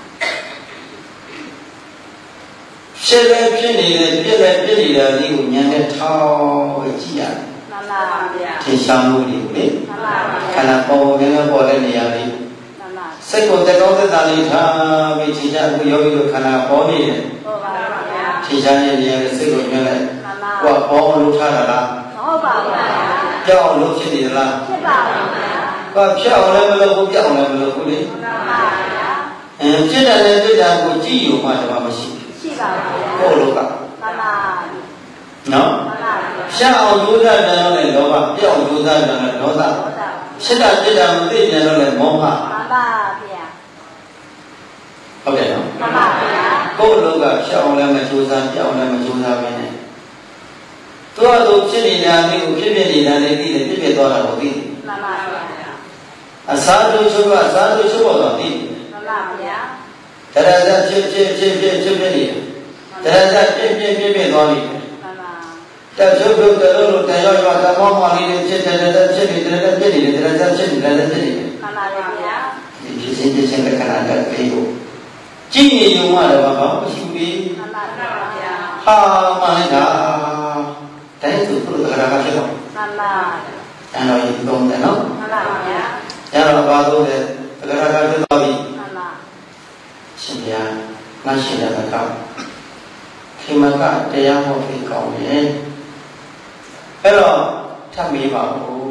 ဖြစ်လည်းဖြစ်နေတယ်ပြည့်လည်းပြည့်နေတာဒီကိုဉာဏ်နဲ့ထောက်ကြည့်ရတယ်မှန်ပါဗျာသင်္ချာမှုတွေလေမှန်ပါဗျာခန္ဓာပေါ်ပေါ်တဲ့နေရာလေးစိတ်ကိုတက်ကောင်းသက်သာလေးထားပြီးသင်္ချာအခုယောဂီတို့ခန္ဓာပေါ်နေတယ်ဟုတ်ပါဗျာသင်္ချာရဲ့နေရာစိတ်ကိုညှိလိုက်ကိုယ်ပေါ်လို့ထားတာလားဟုတ်ပါဗျာကြောက်လို့ဖြစ်နေသလားဖြစ်ပါဗျာကိုယ်ဖြောက်လည်းမလုပ်ဘူးကြောက်လည်းမလုပ်ဘူးလေမှန်ပါဗျာဖြစ်တယ်လေတွေ့တာကိုကြည့်ယူမှတော့မရှိရှိပါဗျာဟုတ်လို့ကမှန်ပါနော်ရှောက်အောင်ဒုသတန်လို့လည်းလောဘပြောက်ဒုသတန်လို့ဒေါသဖြစ်တာပြစ်တာမသိကြလို့လည်းမောဟမှန်ပါဗျာဟုတ်တယ်နော်မှန်ပါဗျာကိုယ်လုံးကရှောက်အောင်လည်းမကြိုးစားပြောက်လည်းမကြိုးစားပဲနဲ့သူဖြစ်နေတာလေးကိုဖြစ်နေတာလေးသိတယ်ဖြစ်သွားတာကိုသိတယ်မှန်ပါဗျာအစားတို့ချုပ်ကအစားတို့ချုပ်တော့သိတယ်မှန်ပါဗျာတရဇဖြစ်နေတယ်တရဇပြသွားနေတယ်တချို့တို့တို့တရောရောတမောမောလေးဖြစ်တယ်ဖြစ်နေတယ်ဖြစ်နေတယ်တရဇဖြစ်နေတယ်ဖြစ်နေတယ်မှန်ပါဗျာဒီဖြစ်စဉ်ကခဏတည်းပြေဖို့ကြည့်နေုံမှတော့ဘာမှမရှိဘူးမှန်ပါဗျာဟာမှန်တာတိုင်းသူတို့ကလည်းဖြစ်တော့မှန်ပါအဲ့တော့ဒီသုံးတယ်နော်မှန်ပါဗျာအဲ့တော့ဘာလို့လဲတက္ကရာကဖြစ်သွားပြီမှန်ပါရှင်ဗျာငါရှင်တဲ့ကောက်ခေမကတရားဟောပြီးကောင်းတယ်အဲ့တော့ထပ်မေးပါဦး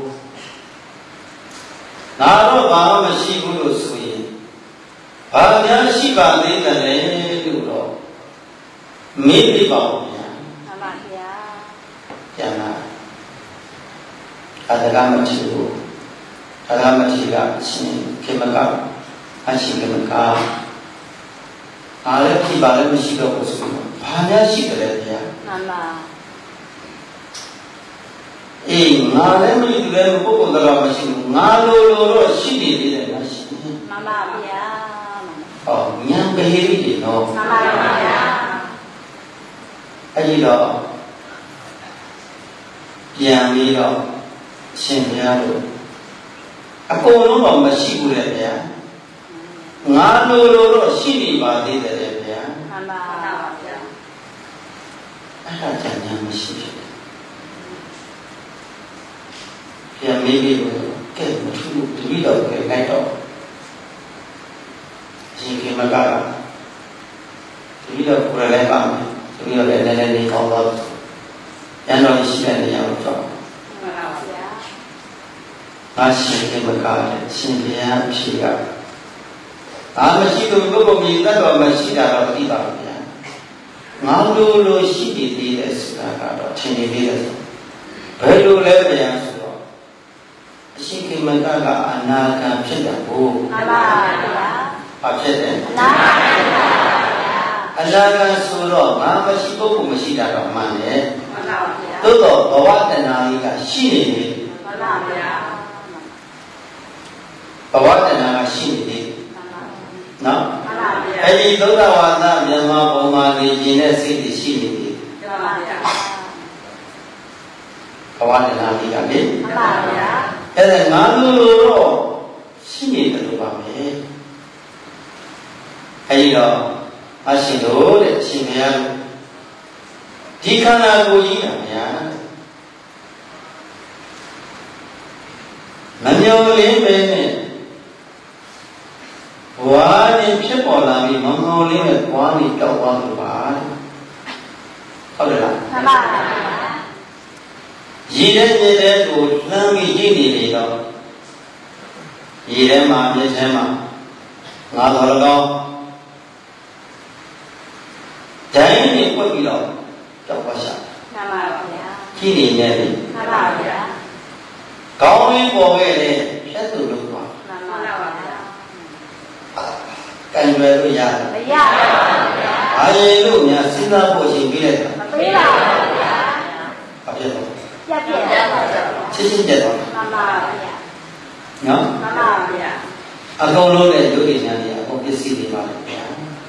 ငါတော့ဘာမှမရှိဘူးလို့ဆိုရင်ဘာများရှိပါသေးတယ်လဲလို့တော့မေးပြပါဦးဗျာမှန်ပါဗျာပြန်လာအတကမတိဘူးအတကမတိကရှင်ခေမကအရှင်ခေမကအားလည်းဖြစ်ပါလည်းမရှိတော့ဘူးဆိုတော့ဘာများရှိတယ်လဲဗျာမှန်ပါအေးငါလည်းမရှိသူလည်းပုဂ္ဂိုလ်တော်မရှိဘူးငါလိုတော့ရှိနေသေးတယ်လားရှိမှန်ပါဗျာဟောဉာဏ်ပဟိရိတွေနော်မှန်ပါဗျာအဲ့ဒီတော့ပြန်ပြီးတော့ရှင်ဘုရားတို့အကုန်လုံးတော့မရှိဘူးလေဗျာငါလိုတော့ရှိနေပါသေးတယ်လေဗျာမှန်ပါဗျာအဲ့ဒါကြံဉာဏ်မရှိဘူးပြန်မေးပြီးတော့ကဲမထူးတပည့်တော်ကလိုက်တော့ရှင်ခေမကတပည့်တော်ကိုယ်လည်းပါမယ်တပည့်တော်လည်းလည်းနေကောင်းတော့ရန်တော်ရှိတဲ့နေရာကိုတော့မှန်ပါဗျာငါရှင်ခေမကရှင်ဘုရားဖြေကဘာမရှိလို့ပုဂ္ဂိုလ်မြည်တတ်တော်မရှိတာတော့သိပါဗျာငါလိုရှိနေသေးတယ်ဆိုတာကတော့ထင်နေသေးတယ်ဘယ်လိုလဲဗျာအရှိခေမကကအနာဂတ်ဖြစ်တယ်ဘို့မှန်ပါဗျာဘာဖြစ်တယ်အနာဂတ်ဖြစ်ပါဗျာအနာဂတ်ဆိုတော့ငါမရှိပုဂ္ဂိုလ်မရှိတာတော့မှန်တယ်မှန်ပါဗျာသို့တော့ဘဝတဏှာကြီးကရှိနေတယ်မှန်ပါဗျာဘဝတဏှာကရှိနေတယ်နော်မှန်ပါဗျာအဲ့ဒီသုဒ္ဓဝါဒမြန်မာပုံမှာနေခြင်းနဲ့စိတ်တွေရှိနေတယ်မှန်ပါဗျာဘဝတဏှာကြီးကလေမှန်ပါဗျာအဲ့ဒါငါလိုတော့ရှိနေတယ်လို့ပါမယ်အဲ့ဒီတော့အရှင်တို့တဲ့အရှင်ဘုရားဒီခန္ဓာကိုယ်ကြီးကဗျာမမျောလင်းပဲနဲ့ဘဝနဲ့ဖြစ်ပေါ်လာပြီးမမျောလင်းနဲ့ဘဝနဲ့တောက်သွားလို့ပါဟုတ်တယ်လားမှန်ပါဗျာရည်တဲ့မြစ်တဲ့ကိုလှမ်းပြီးကြည့်နေလေတော့ရည်ထဲမှာမြစ်ထဲမှာငါတော်တော်ဒိုင်းနဲ့ပွက်ပြီးတော့တောက်သွားရှာမှန်ပါဗျာကြည့်နေတယ်လေမှန်ပါဗျာကောင်းလေးပေါ်ခဲ့တယ်ဖြတ်သူလို့ပါမှန်ပါဗျာကံရွယ်လို့ရတယ်မရပါဘူးဗျာဘာရင်လို့များစဉ်းစားဖို့ရှင်ပြီးလိုက်တာမပေးပါဘူးဗျာဘာဖြစ်လို့ပြတ်သွားပါဗျာချင်းပြတ်သွားမှန်ပါဗျာနော်မှန်ပါဗျာအကုန်လုံးတဲ့ယုတ်ဉာဏ်တွေအကုန်ပစ္စည်းတွေပါလေဗျာ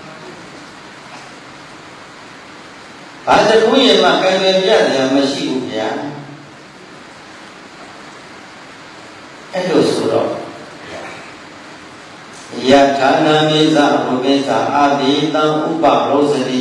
ဘာတခုရင်မှကံကြယ်ပြရမရှိဘူးဗျာအဲ့လိုဆိုတော့ယထာနာမိသဘုပိသအာတိတံဥပရောစတိ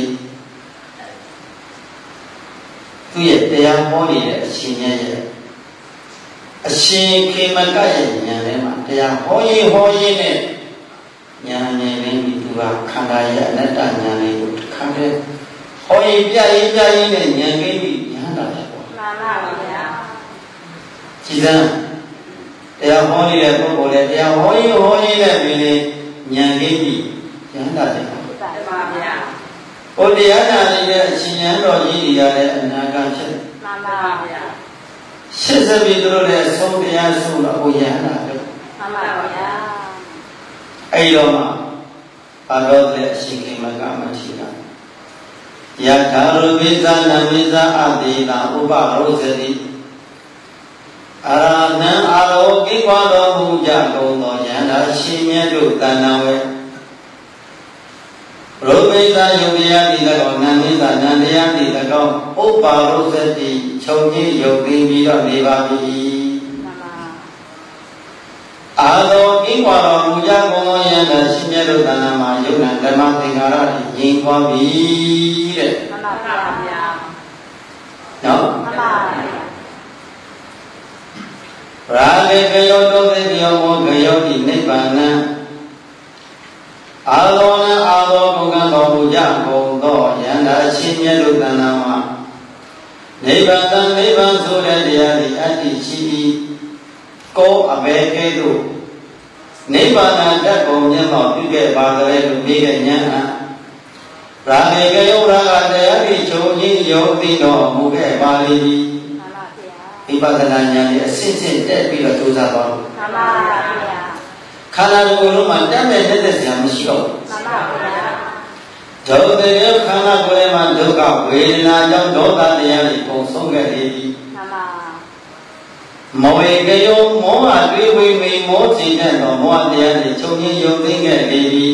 သူရဲ့တရားဟောနေတဲ့အရှင်ရဲ့အရှင်ခေမကရဲ့ဉာဏ်ထဲမှာတရားဟောရင်နဲ့ဉာဏ်နဲ့လည်းဒီသူကခန္ဓာရဲ့အနတ္တဉာဏ်လေးကိုခန္ဓာဟောရင်ပြရင်နဲ့ဉာဏ်ကိပြီးဉာဏ်တာပေါ့မှန်ပါဗျာကြည်စမ်းတရားဟောနေတဲ့ပုဂ္ဂိုလ်လည်းတရားဟောရင်နဲ့ပြီးလေဉာဏ်ကိပြီးဉာဏ်တာတယ်မှန်ပါဗျာဟိုတရားနာနေတဲ့အရှင်ဉာဏ်တော်ကြီးတွေရတဲ့အနာဂတ်ဖြစ်မှန်ပါဗျာရှစ်စပြီသူတို့လည်းဆုံးတရားဆုံးတော့ကိုရဟန္တာပဲမှန်ပါဗျာအဲ့တော့မှဘာလို့လဲအရှင်ခေမကမထေရယထာရူပိသနမိသအတိတာဥပရောစတိအရဟံအာလောကိကွာတော်မူကြကုန်သောယန္တာရှင်မြတ်တို့တဏ္ဍဝေရူပိသယုတ်တရားတိ၎င်းနမိသနန္တရားတိ၎င်းဥပရောစတိချုပ်ကြီးယုတ်သိပြီးတော့နေပါပြီအာလောကိကွာတော်မူကြကုန်သောယန္တာရှင်မြတ်တို့တဏ္ဍမှာယုတ်နံဓမ္မသင်္ကာရတွေရင်သွားပြီတဲ့မှန်ပါဗျာနော်မှန်ပါရာဂေကယောတောသေယောမောကယောတိနိဗ္ဗာနံအာလောနံအာလောဘုကံတော်မူကြကုန်သောယန္တာရှင်မြတ်တို့တဏ္ဍမှာနိဗ္ဗာန်ဆိုတဲ့တရားသည်အတ္တိရှိ၏ကိုအဘယ်ကဲ့သို့နိဗ္ဗာန်တတ်ကုန်မြတ်သောပြုခဲ့ပါကြလေလို့မိခဲ့ဉာဏ်ရာဂေကယောရာဂတရားဖြင့်ချုပ်ငြိမ်းယုံသိတော်မူခဲ့ပါလိမ့်သည်ဝိပဿနာဉာဏ်နဲ့အစစ်စစ်တက်ပြီးတော့ကြိုးစားပါလို့မှန်ပါဗျာခန္ဓာကိုယ်လုံးမှာတက်မဲ့တက်စရာမရှိတော့ဘူးမှန်ပါဗျာဒုက္ခရဲ့ခန္ဓာကိုယ်ထဲမှာဒုက္ခဝေဒနာကြောင့်ဒေါသတရားတွေပုံဆုံးခဲ့ပြီမှန်ပါမောဟကယောမောဟတွေးဝိမိမောစီတဲ့တော့မောဟတရားတွေချုပ်ငြိမ်းယုံသိခဲ့ပြီ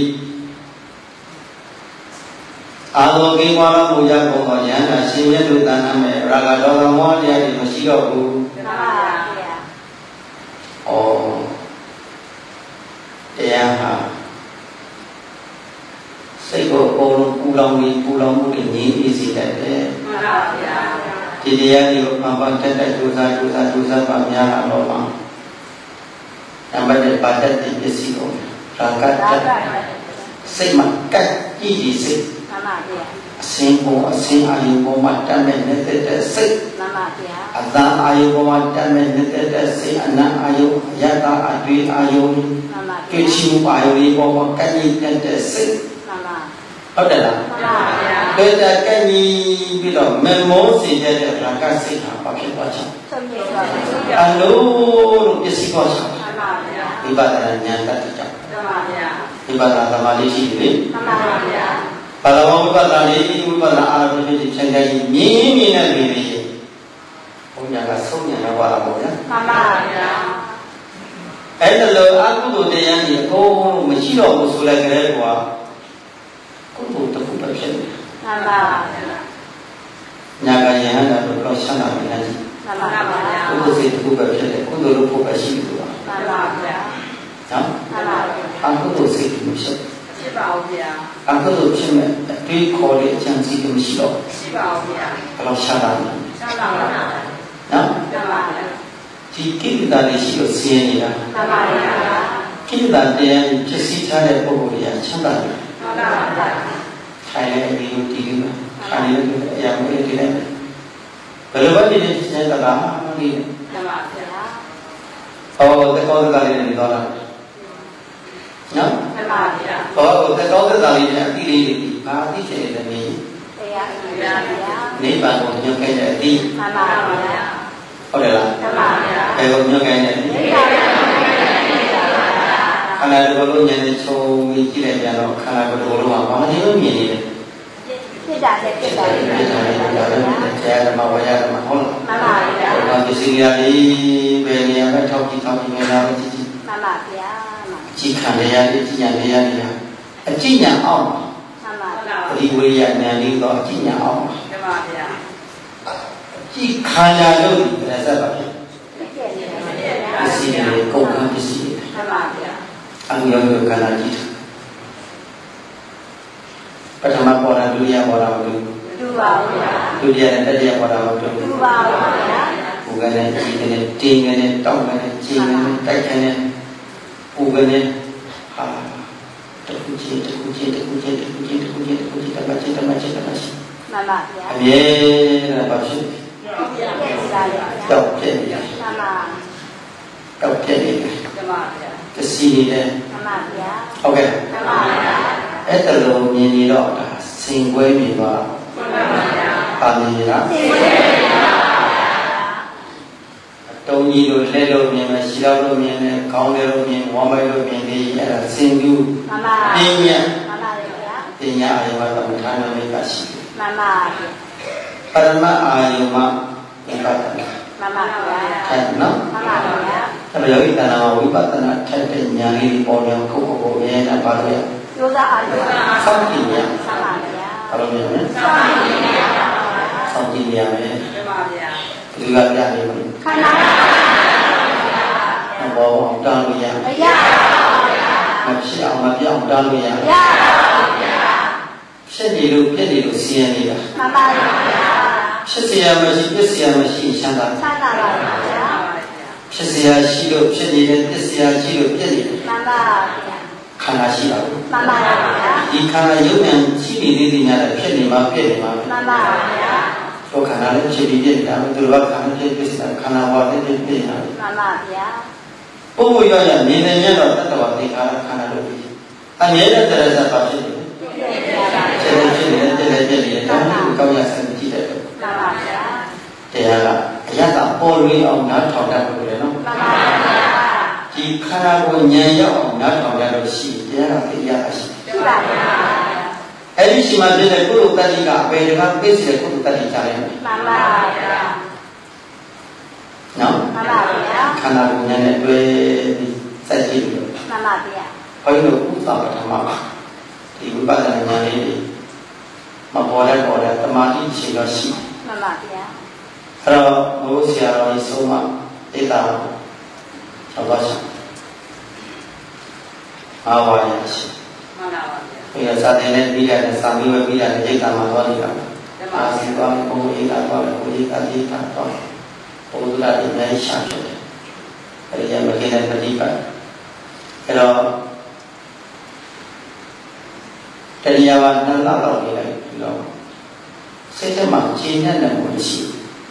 အာလောကိဝါရမူရကုန်သောယန္တာရှင်မြတ်တို့တဏ္ဍမဲ့ရာဂဒေါသမောဟတရားတွေမရှိတော့ဘူးမှန်ပါဗျာဩတရားဟာစိတ်ကိုပုံလုံးပူလောင်မှုတွေငြိမ်းအေးစေတတ်တယ်မှန်ပါဗျာဒီတရားတွေကိုပန်ပန်တက်ကြိုးစားပါများလာတော့ပါနံပါတ်1ပါတတ်တဲ့ပစ္စည်းကိုရာဂတစိတ်မှာကတ်ကြည့်ဒီစိတ်မှန်ပါဗျာအစင်းပေါ်အစင်းအာယုပေါ်မှာတတ်မဲ့နေတဲ့စိတ်မှန်ပါဗျာအသာအာယုပေါ်မှာတတ်မဲ့နေတဲ့စိတ်အနတ်အာယုယတာအတွေ့အာယုမှန်ပါဗျာကိချီအာယုဒီပေါ်မှာကတ်နေတဲ့စိတ်မှန်ပါဟုတ်တယ်လားမှန်ပါဗျာဒါကြကတ်ကြီးပြီးတော့မမောစီတဲ့ရာဂစိတ်ဟာဘာဖြစ်သွားချင်အလိုလို့ပစ္စည်းပေါ်ချင်မှန်ပါဗျာဒီပါဒနာဉာဏ်တတ်ကြမှန်ပါဗျာဒီပါဒနာသမာဓိရှိတယ်မှန်ပါဗျာဘာသာဝိပဿနာလေးဝိပဿနာအာရုံတွေချိန်တိုင်းမြင်းနဲ့နေနေဘုရားကဆုံးညာရောက်လာပါဗျာမှန်ပါဗျာအဲ့ဒါလိုအကုသိုလ်တရားကြီးအကုန်လုံးမရှိတော့ဘူးဆိုလိုက်ကြတဲ့ကွာကုသိုလ်တစ်ခုပဲဖြစ်နေမှန်ပါဗျာညာကယဟန်တော်တော့ဆန္ဒပြနေတယ်မှန်ပါဗျာကုသိုလ်စိတ်တစ်ခုပဲဖြစ်တယ်ကုသိုလ်လို့ဖို့ပဲရှိတယ်ကွာမှန်ပါဗျာနော်မှန်ပါဗျာအကုသိုလ်စိတ်မရှိဖြစ်ပါဦးဗျာအကုသိုလ်ဖြစ်မဲ့အတွေးခေါ်တဲ့အချမ်းစီးမရှိတော့ရှိပါဦးဗျာဘယ်လိုရှာတာလဲရှာတာပါနော်မှန်ပါဗျာဒီကိလေသာတွေရှိလို့ဆင်းနေတာမှန်ပါဗျာကိလေသာတရားကိုဖြစ်စီထားတဲ့ပုဂ္ဂိုလ်တွေကချမ်းသာတယ်မှန်ပါဗျာထိုင်နေပြီးဒီလိုမှထိုင်နေလို့အရာကိုဒီလိုက်ဘယ်လိုပဲဒီနေ့စတဲ့ကလာမှဒီမှန်ပါဗျာဟောတဲ့ကောသလေးတွေတော့လားနော်မှန်ပါဗျာဟောတဲ့ကောသလေးတွေအတိလေးတွေဘာအတိကျတဲ့နေတရားဗျာနိဗ္ဗာန်ကိုညွှန်ခဲ့တဲ့အတိမှန်ပါဗျာဟုတ်တယ်လားမှန်ပါဗျာဘယ်ကိုညွှန်ခဲ့တဲ့အတိနိဗ္ဗာန်ခန္ဓာတစ်ခုလုံးဉာဏ်နဲ့ချုံပြီးကြည့်လိုက်ပြန်တော့ခန္ဓာတစ်ခုလုံးကဘာမှမမြင်နေတယ်ဖြစ်တာလည်းဖြစ်တာလည်းတရားဓမ္မဝါယဓမ္မဟုတ်လားမှန်ပါဗျာဘာပစ္စည်းရည်ဘယ်နေရာမှာထောက်ကြည့်နေတာလဲကြည့်မှန်ပါဗျာ chỉ khăn này ra đi chỉ nhà này ra đi chỉ nhà ông đi về nhà nhà đi đó chỉ nhà ông chỉ khăn ra đâu thì là sao vậy cái gì này công ăn cái gì ăn nhiều nhiều khăn là gì pertama orang dunia orang dunia dan tadi orang bukan yang cingane tingane tongane cingane takane bukan terkunci mama ya apa sih kau jadi kesini deh oke terlalu ini loh singgung ini pak kami lah đông nhi rồi lê rồi miền này xí đâu rồi miền này cao lê rồi miền hoa mai rồi miền đi là sinh du đi nhà ai mà tầm tháng năm mươi cả xí Parama ai mà những cái thành nó bây giờ kita nào quý bạn ta thành thành nhà đi bỏ nhau không có nghe là bao nhiêu xong thì nhà kalau miền này xong thì nhà này juga dia ni. Bawa orang dalam dia. Macam orang dia orang dalam dia. Jadi lu siapa ni lah. Siapa masih siapa. Siapa siapa jadi. Kana siapa. Ikan ayam yang sini ni ada pilih mana. तो खाना ले चली जाए दाम तो लोग खाना ले किस तरह खाना वाले ले ले जाए मामा क्या वो या नींद तो तब वाले खाना लो भी अनेक तरह से बात चले कब या संगीत है मामा क्या तेरा या तो पोली और ना थोड़ा बोले ना मामा जी खाना वो न्याय और ना थोड़ा लो सी तेरा क्या सी ऐसी सीमा से लेकर उत्तर दिशा पहले का बेस लेकर उत्तर दिशा है मामा ना खाना बुनिया ने वे सच्ची मामा दिया कोई लोग उत्तर परमात्माที่วิปัสสนาญาณนี่มาพอได้สมาธิရှိတော့ရှိမှန်ပါဗျာအဲ့တော့ဘုရားဆရာတော်ကြီးဆုံးမဧတာဆောပါရှိအာဝါယရှိမှန်ပါဗျာbây giờ sa thế này bây giờ là sa bây giờ là dây tạm mà thôi đi cả à xin con không ý là con là không ý là đi cả con không là đi này sáng rồi bây giờ mà cái này phải đi cả cái đó cái nhà văn nó lão lão cái này đó sẽ cho mặc chi nên là muốn gì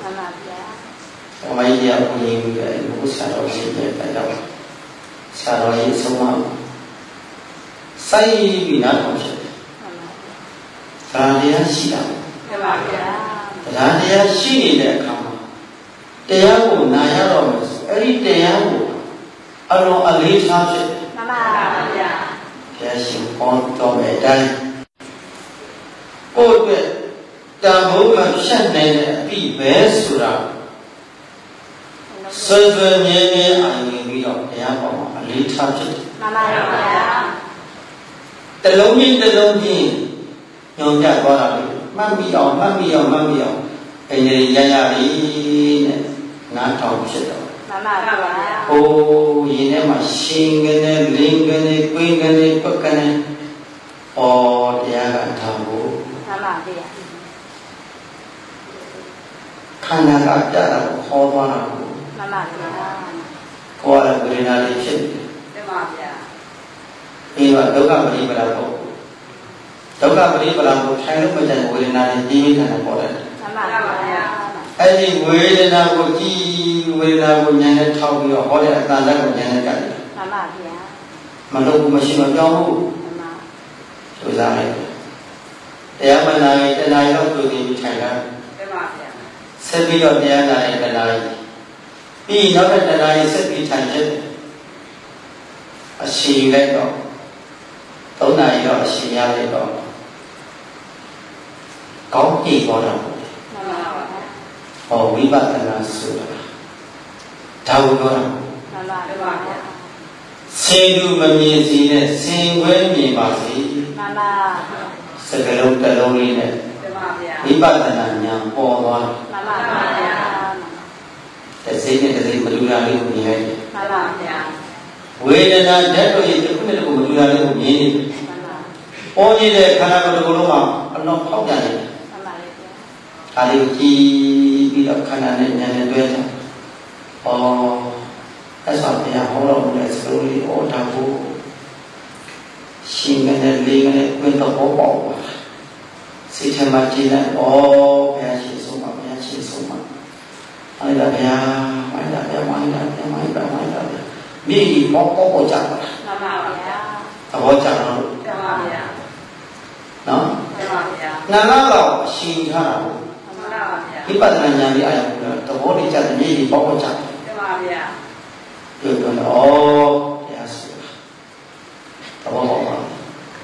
mấy giờ cũng nhiều cái cũng sa rồi gì vậy phải đâu sa rồi gì sống mà say vì nó không chết, ra đi ăn xí đâu, ra đi ăn xí này để không, để ăn của nãy rồi, ấy để ăn của, ăn ăn lấy sao chết, để xin con cho mẹ đây, cô biết, ta bố mà sinh này bị bé sụt ra, sơ sơ nhẹ anh nghĩ rồi để ăn của lấy sao chết. Từ lâu nhiên nhôm ra qua là mang bị ỏng cái này ra đi ngã thầu chết rồi ô gì này mà sinh cái này linh cái này quên cái này bất cái này ô thì ăn thầu khăn là cả cha là khó quá nào qua là người nào đi chết khi mà đấu cả bari bala ko đấu cả bari bala ko thay lúc bây giờ người nào thì đi thành bỏ đấy ai thì người nào ko nhà này thâu bị họ để ta ra của nhà này cả mà lúc mà xin nó cho rồi ra này để mà này cái này nó từ thì thay ra sẽ bây giờ cái này vì nó cái này sẽ bị thay chết xì lên đó tối nay đó xì ra lên đó có gì có đâu họ quý bạn là sửa thâu đó Sendu memiliki singwe mibasi. Mama. Sekarang kalau ini, ibadatnya pola. Mama. Kesini berdurali punya. Mama. Wedana jatuh itu pun itu berdurali punya. Oh ini karena kalau mah, kalau kau jadi. Kali uji bila kanannya itu oh, asapnya orang mulai sekali oh tahu, singgahnya lingkungan untuk apa? Sistem macamnya oh biasa semua. Ada ya, ni pokok cakap. Apa cakap? No? Nalala singkara. Ibaratnya ni ayam terus dicari ni pokok cakap. Itu oh biasa. Apa?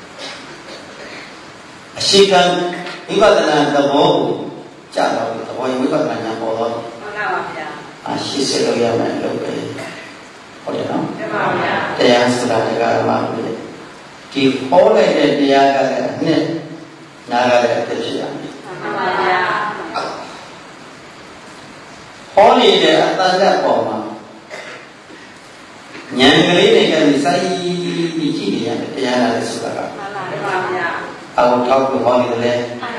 Sikan ibaratnya terus cakap itu oh ibaratnya boleh. Asyik sekali yang main lokai, boleh no? Yang sudah dekat rumah boleh. Di oleh dia agak ni, naga dekat tersiap. Oleh dia atas apa mah? Yang ini kan bisa ini yang ada sudah. Aku tahu tu oleh dia.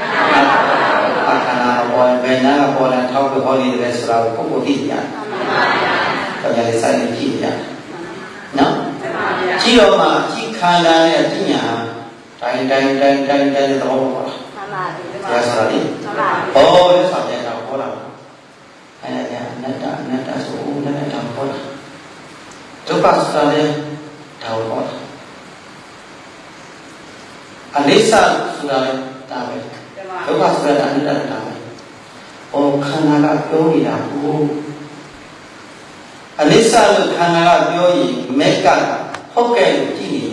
Karena orang benar orang tahu bahwa ini restoran pun tidak. Kalau saya ini tidak, no? Jika mah jika ada yang tanya, tanya tahu apa? Ya sekali. Oh, itu sahaja tahu apa? Nada suhu nada tahu apa? Coba sekali tahu apa? Alisa sudah tahu. Coba sudah anda tahu. Oh, karena kau tidak tahu. Alisa karena kau ini mereka hokai ini.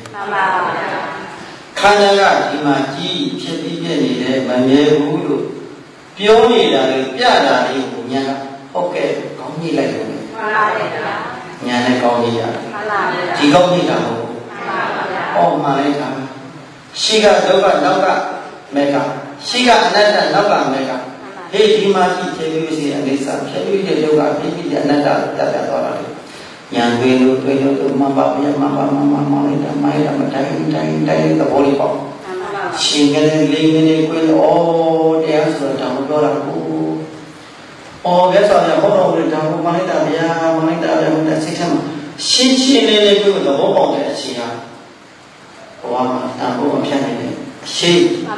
Karena dimaji jadi ni menyeru. Kau ni dari tiada ni punya hokai kau ni lagi. Nyana kau ni ya. Jika kau ni tahu. Oh, mereka. Siapa coba mereka. Siapa anda mereka. Hei dimaji jadi si Alisa. Jadi dia juga pergi dia anda tak orang. Yang tu mama itu boleh kok. Sehingga ini oh dia sudah tahu orang tu. Oh biasa orang boleh tahu mana dia sistem. Sisi ini tu orang boleh siapa. Orang tak boleh macam ni. Si.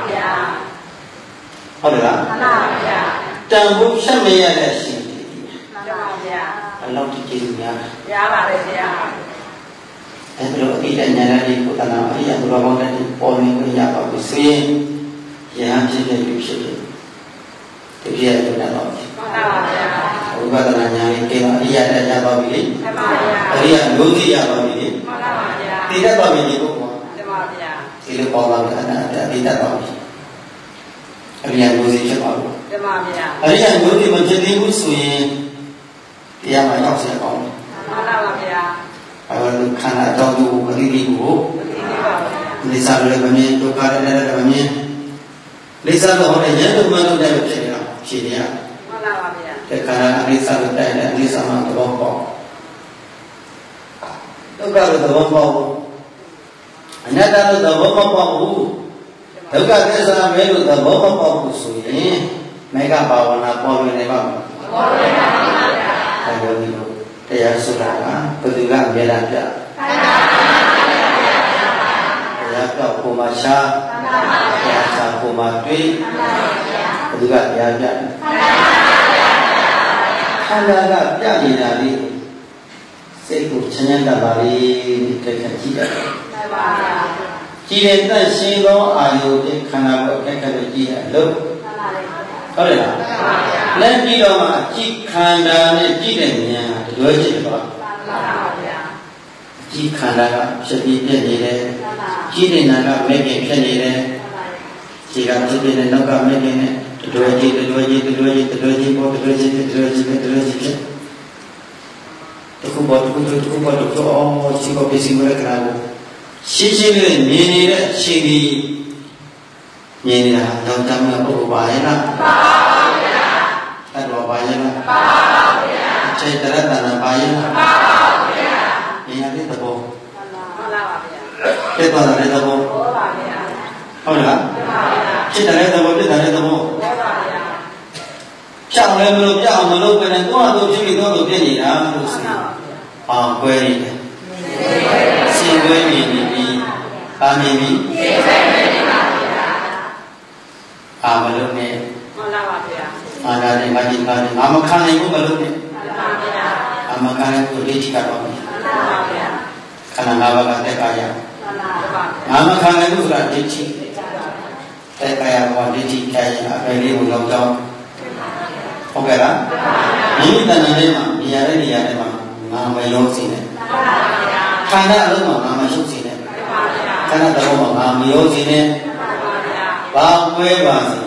Ada tak? Dan bukan meyakini si. Allah dikirimnya. Ya, ya. Kalau tidak nyala di kota nama yang berabang dari poin yang apa bising, yang jadi bising. Tapi dia tidak tahu. Ubah tanahnya itu dia ada apa bising? Dia luti apa bising? Tidak tahu bising itu. Tidak pola ada tidak tahu. Dia luti siapa? Dia luti menjadi musuh. Dia macam siapa? Kalau kerana tahu bagi ibu, Lisa boleh kami tukar ada kami. Lisa boleh jadi mana dah bercerita, cerita. Kerana Lisa boleh ada Lisa mana terbawa. Tukar terbawa. Anda tahu terbawa bu. Tukar Lisa melu terbawa bu sui. Mereka bawa apa ni bawa. Kalau itu. Dia sudah ketika belajar. Belajar kumasya, belajar kumatui, ketika belajar. Kalau jadi dari sekut cenayang dari kerja. Jika kita silo ayu de karena kerja dia lo. Kalau tak, nanti lama jika anda ni jikanya dua jenis. Jika anda sedikit ni le, jika anda mungkin ni le, jika sedikit anda mungkin dua jenis. တခုပေါ်အော်ရှိကိုပစ္စည်းကိုလည်းခဏကိုရှင်းရှင်းလေးမြင်နေတဲ့အချိန်ဒီမြင်နေတာတော့တမ်းမပုဂ္ဂိုလ်ပါရဲ့လားပါပါဗျာအဲ့တော့ပါရဲ့လားပါပါဗျာအချိန်တရတနာပါရဲ့လားပါပါဗျာမြင်ရတဲ့သဘောမှန်လားပါဗျာဖြစ်သွားတဲ့သဘောဟုတ်ပါဗျာဟုတ်လားမှန်ပါဗျာဖြစ်တဲ့သဘောဖြစ်တဲ့သဘောဟုတ်ပါဗျာကြောက်လည်းမလို့ကြောက်မလို့ပဲနဲ့တော့ဖြစ်ပြီးတော့ပြည့်နေတာလို့ဆိုအောင်ကွဲနေတယ်စင်ကွဲနေပြီပါနေပြီစင်ကွဲနေပါဗျာအာမလို့နဲ့မှန်လားပါဗျာအာဒါနဲ့မကြီးပါနဲ့ငါမခံနိုင်ဘူးမလို့နဲ့မှန်ပါဗျာအာမခံနိုင်ဘူးလေးချကတော့မှန်ပါဗျာခန္ဓာ၅ပါးကတက်ကာယမှန်ပါဗျာငါမခံနိုင်ဘူးဆိုတာဒိဋ္ဌိတက်ကာယဘောဒိဋ္ဌိကြရင်အပယ်လေးကိုလောက်တော့ဟုတ်ကဲ့လားမိမိတဏ္ဍာလေးမှာနေရာတဲ့နေရာတွေမှာငါမရောစီနဲ့ခန္ဓာအလုံးမှာငါမရှုပ်စီနဲ့ခန္ဓာတစ်လုံးမှာငါမရောစီနဲ့ဘာကွဲပါစေ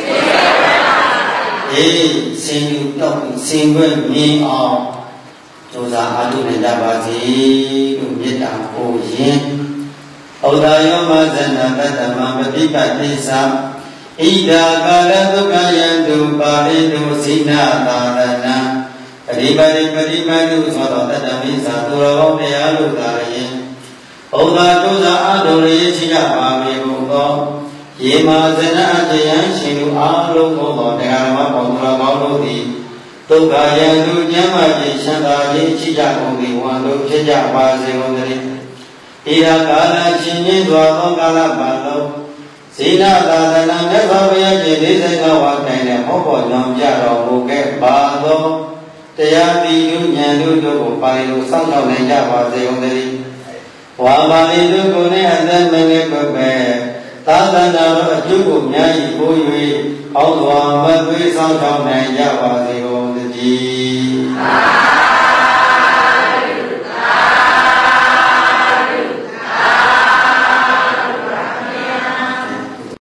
အေးစင်ယူတော့စင်ခွင့်မြင်အောင်ကြိုးစားအားထုတ်နိုင်ကြပါစေလို့မေတ္တာပို့ရင်ဩဒါယောမဇဏတတ္တမပฏิပတ်တိသဣဒာကာလဒုက္ခယံတုပါရိတုစိနာသာရဏံပရိပါတိပရိပါတုသောတော်တတ္တမိသာသူတော်ကောင်းတရားလို့သာလျင်ဩဒါကြိုးစားအားထုတ်ရရှိကြပါမေဘုသောယေမာဇဏအတယံရှင်လူအားလုံးကိုတော်တရားဓမ္မပေါင်းတော်ကောင်းတို့သည်ဒုက္ခယံတုကျမ်းမာခြင်းချမ်းသာခြင်းရှိကြကုန်သည်ဝံတို့ဖြစ်ကြပါစေကုန်သတည်းဣဒာကာလရှင်ခြင်းစွာသောကာလပတ်လုံးဇိနာသာသနာမြတ်စွာဘုရားရှင်49ဝါတိုင်နဲ့ဟောပေါ်ကြောင်းကြတော်မူခဲ့ပါသောတရားတိယဉာဏ်တို့ကိုပါဠိလိုစောင့်ရှောက်နိုင်ကြပါစေကုန်သတည်းဝါပါဠိတို့ကိုလည်းအသက်မငယ်ကိုပဲသာသနာတော်အကျိုးကိုများ၏ကို၍ဟောစွာမသွေးဆောင်ရှောက်နိုင်ကြပါစေကုန်သတည်း